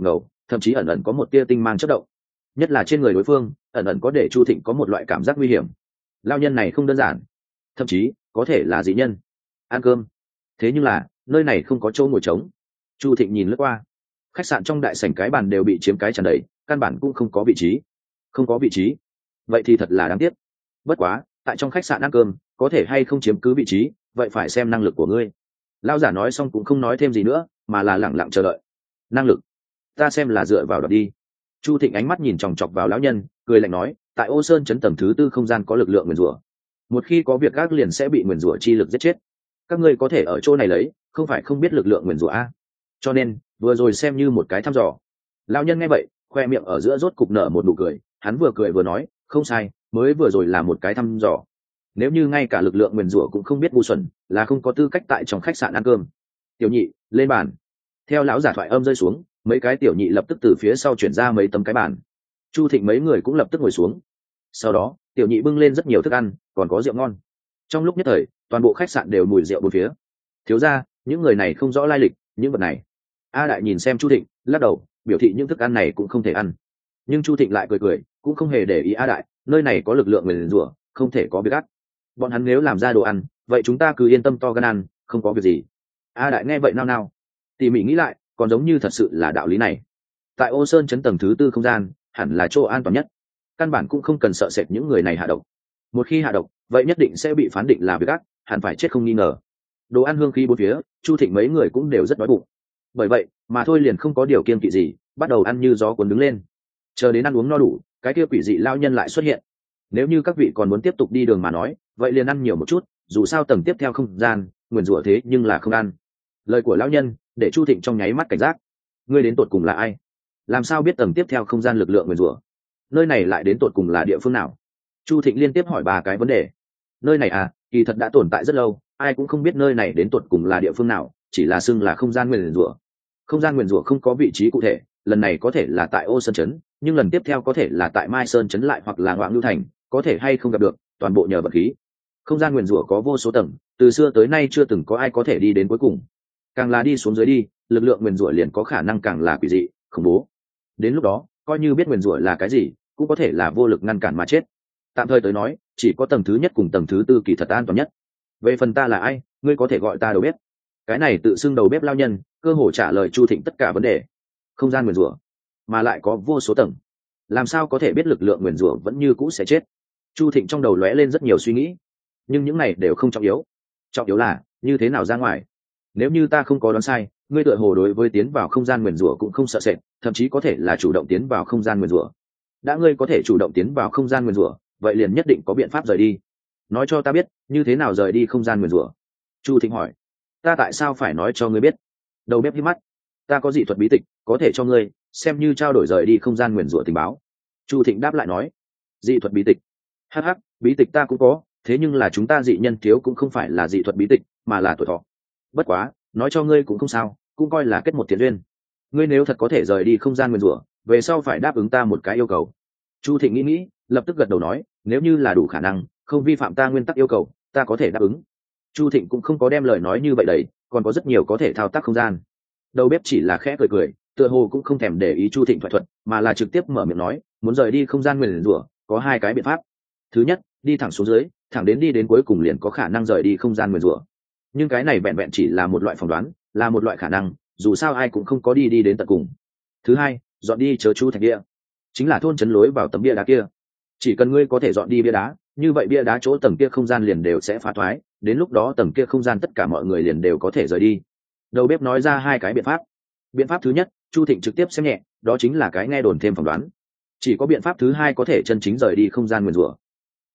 thậm chí ẩn ẩn có một tia tinh mang chất động, nhất là trên người đối phương ẩn ẩn có để Chu Thịnh có một loại cảm giác nguy hiểm. Lao nhân này không đơn giản, thậm chí có thể là dị nhân. Ăn cơm. Thế nhưng là nơi này không có chỗ ngồi trống. Chu Thịnh nhìn lướt qua, khách sạn trong đại sảnh cái bàn đều bị chiếm cái tràn đầy, căn bản cũng không có vị trí. Không có vị trí, vậy thì thật là đáng tiếc. Bất quá tại trong khách sạn ăn cơm có thể hay không chiếm cứ vị trí, vậy phải xem năng lực của ngươi. Lao giả nói xong cũng không nói thêm gì nữa, mà là lẳng lặng chờ đợi. Năng lực, ta xem là dựa vào đọc đi. Chu Thịnh ánh mắt nhìn chòng chọc vào lão nhân, cười lạnh nói, tại Ô Sơn chấn tầng thứ tư không gian có lực lượng nguyền rủa, một khi có việc gác liền sẽ bị nguyền rủa chi lực giết chết. Các ngươi có thể ở chỗ này lấy, không phải không biết lực lượng nguyền rủa a. Cho nên vừa rồi xem như một cái thăm dò. Lão nhân nghe vậy, khoe miệng ở giữa rốt cục nở một nụ cười, hắn vừa cười vừa nói, không sai, mới vừa rồi là một cái thăm dò. Nếu như ngay cả lực lượng nguyền rủa cũng không biết ngu xuẩn, là không có tư cách tại trong khách sạn ăn cơm. Tiểu nhị, lên bàn. Theo lão giả thoại âm rơi xuống, mấy cái tiểu nhị lập tức từ phía sau chuyển ra mấy tấm cái bàn. Chu Thịnh mấy người cũng lập tức ngồi xuống. Sau đó tiểu nhị bưng lên rất nhiều thức ăn, còn có rượu ngon. Trong lúc nhất thời toàn bộ khách sạn đều mùi rượu bốn phía. Thiếu ra, những người này không rõ lai lịch, những vật này. A Đại nhìn xem Chu Thịnh, lắc đầu, biểu thị những thức ăn này cũng không thể ăn. Nhưng Chu Thịnh lại cười cười, cũng không hề để ý A Đại, nơi này có lực lượng nguyền rủa, không thể có việc gắt. Bọn hắn nếu làm ra đồ ăn, vậy chúng ta cứ yên tâm to gan ăn, không có việc gì. A Đại nghe vậy nao nao, tỉ mỉ nghĩ lại, còn giống như thật sự là đạo lý này. Tại Ô Sơn chấn tầng thứ tư không gian hẳn là chỗ an toàn nhất, căn bản cũng không cần sợ sệt những người này hạ độc. Một khi hạ độc, vậy nhất định sẽ bị phán định là việc ác, hẳn phải chết không nghi ngờ. Đồ ăn hương khí bốn phía, Chu Thịnh mấy người cũng đều rất đói bụng. Bởi vậy mà thôi liền không có điều kiêng kỵ gì, bắt đầu ăn như gió cuốn đứng lên. Chờ đến ăn uống no đủ, cái kia quỷ dị lao nhân lại xuất hiện. Nếu như các vị còn muốn tiếp tục đi đường mà nói, vậy liền ăn nhiều một chút, dù sao tầng tiếp theo không gian nguyền rủa thế nhưng là không ăn. Lời của lão nhân để Chu Thịnh trong nháy mắt cảnh giác. Ngươi đến tột cùng là ai? Làm sao biết tầng tiếp theo không gian lực lượng nguyền rủa? Nơi này lại đến tột cùng là địa phương nào? Chu Thịnh liên tiếp hỏi ba cái vấn đề. Nơi này à, kỳ thật đã tồn tại rất lâu, ai cũng không biết nơi này đến tột cùng là địa phương nào, chỉ là xưng là không gian nguyền rủa. Không gian nguyền rủa không có vị trí cụ thể, lần này có thể là tại Ô Sơn trấn, nhưng lần tiếp theo có thể là tại Mai Sơn trấn lại hoặc là Ngoạn Lưu thành, có thể hay không gặp được, toàn bộ nhờ vận khí. Không gian nguyền rủa có vô số tầng, từ xưa tới nay chưa từng có ai có thể đi đến cuối cùng. Càng là đi xuống dưới đi, lực lượng nguyền rủa liền có khả năng càng là quỷ dị, khủng bố. Đến lúc đó, coi như biết nguyền rủa là cái gì, cũng có thể là vô lực ngăn cản mà chết. Tạm thời tới nói, chỉ có tầng thứ nhất cùng tầng thứ tư kỳ thật an toàn nhất. Về phần ta là ai, ngươi có thể gọi ta đầu bếp. Cái này tự xưng đầu bếp lao nhân, cơ hồ trả lời Chu Thịnh tất cả vấn đề. Không gian nguyền rủa, mà lại có vô số tầng, làm sao có thể biết lực lượng nguyền rủa vẫn như cũ sẽ chết? Chu Thịnh trong đầu lóe lên rất nhiều suy nghĩ, nhưng những này đều không trọng yếu. Trọng yếu là như thế nào ra ngoài. Nếu như ta không có đoán sai, ngươi tựa hồ đối với tiến vào không gian nguyền rủa cũng không sợ sệt, thậm chí có thể là chủ động tiến vào không gian nguyền rủa. Đã ngươi có thể chủ động tiến vào không gian nguyền rủa, vậy liền nhất định có biện pháp rời đi. Nói cho ta biết, như thế nào rời đi không gian nguyền rủa? Chu Thịnh hỏi. Ta tại sao phải nói cho ngươi biết? Đầu bếp hít mắt. Ta có dị thuật bí tịch, có thể cho ngươi, xem như trao đổi rời đi không gian nguyền rủa tình báo. Chu Thịnh đáp lại nói. Dị thuật bí tịch? Hắc hắc, bí tịch ta cũng có, thế nhưng là chúng ta dị nhân thiếu cũng không phải là dị thuật bí tịch, mà là tuổi thọ. Bất quá, nói cho ngươi cũng không sao, cũng coi là kết một thiện duyên. Ngươi nếu thật có thể rời đi không gian nguyền rủa, về sau phải đáp ứng ta một cái yêu cầu. Chu Thịnh nghĩ nghĩ, lập tức gật đầu nói, nếu như là đủ khả năng, không vi phạm ta nguyên tắc yêu cầu, ta có thể đáp ứng. Chu Thịnh cũng không có đem lời nói như vậy đấy, còn có rất nhiều có thể thao tác không gian. Đầu bếp chỉ là khẽ cười cười, tựa hồ cũng không thèm để ý Chu Thịnh thoại thuật, mà là trực tiếp mở miệng nói, muốn rời đi không gian nguyền rủa, có hai cái biện pháp. Thứ nhất, đi thẳng xuống dưới, thẳng đến đi đến cuối cùng liền có khả năng rời đi không gian nguyền rủa. Nhưng cái này vẹn vẹn chỉ là một loại phỏng đoán, là một loại khả năng, dù sao ai cũng không có đi đi đến tận cùng. Thứ hai, dọn đi chớ chú thạch địa, chính là thôn trấn lối vào tấm bia đá kia. Chỉ cần ngươi có thể dọn đi bia đá, như vậy bia đá chỗ tầng kia không gian liền đều sẽ phá thoái, đến lúc đó tầng kia không gian tất cả mọi người liền đều có thể rời đi. Đầu bếp nói ra hai cái biện pháp. Biện pháp thứ nhất, Chu Thịnh trực tiếp xem nhẹ, đó chính là cái nghe đồn thêm phỏng đoán. Chỉ có biện pháp thứ hai có thể chân chính rời đi không gian nguyền rủa.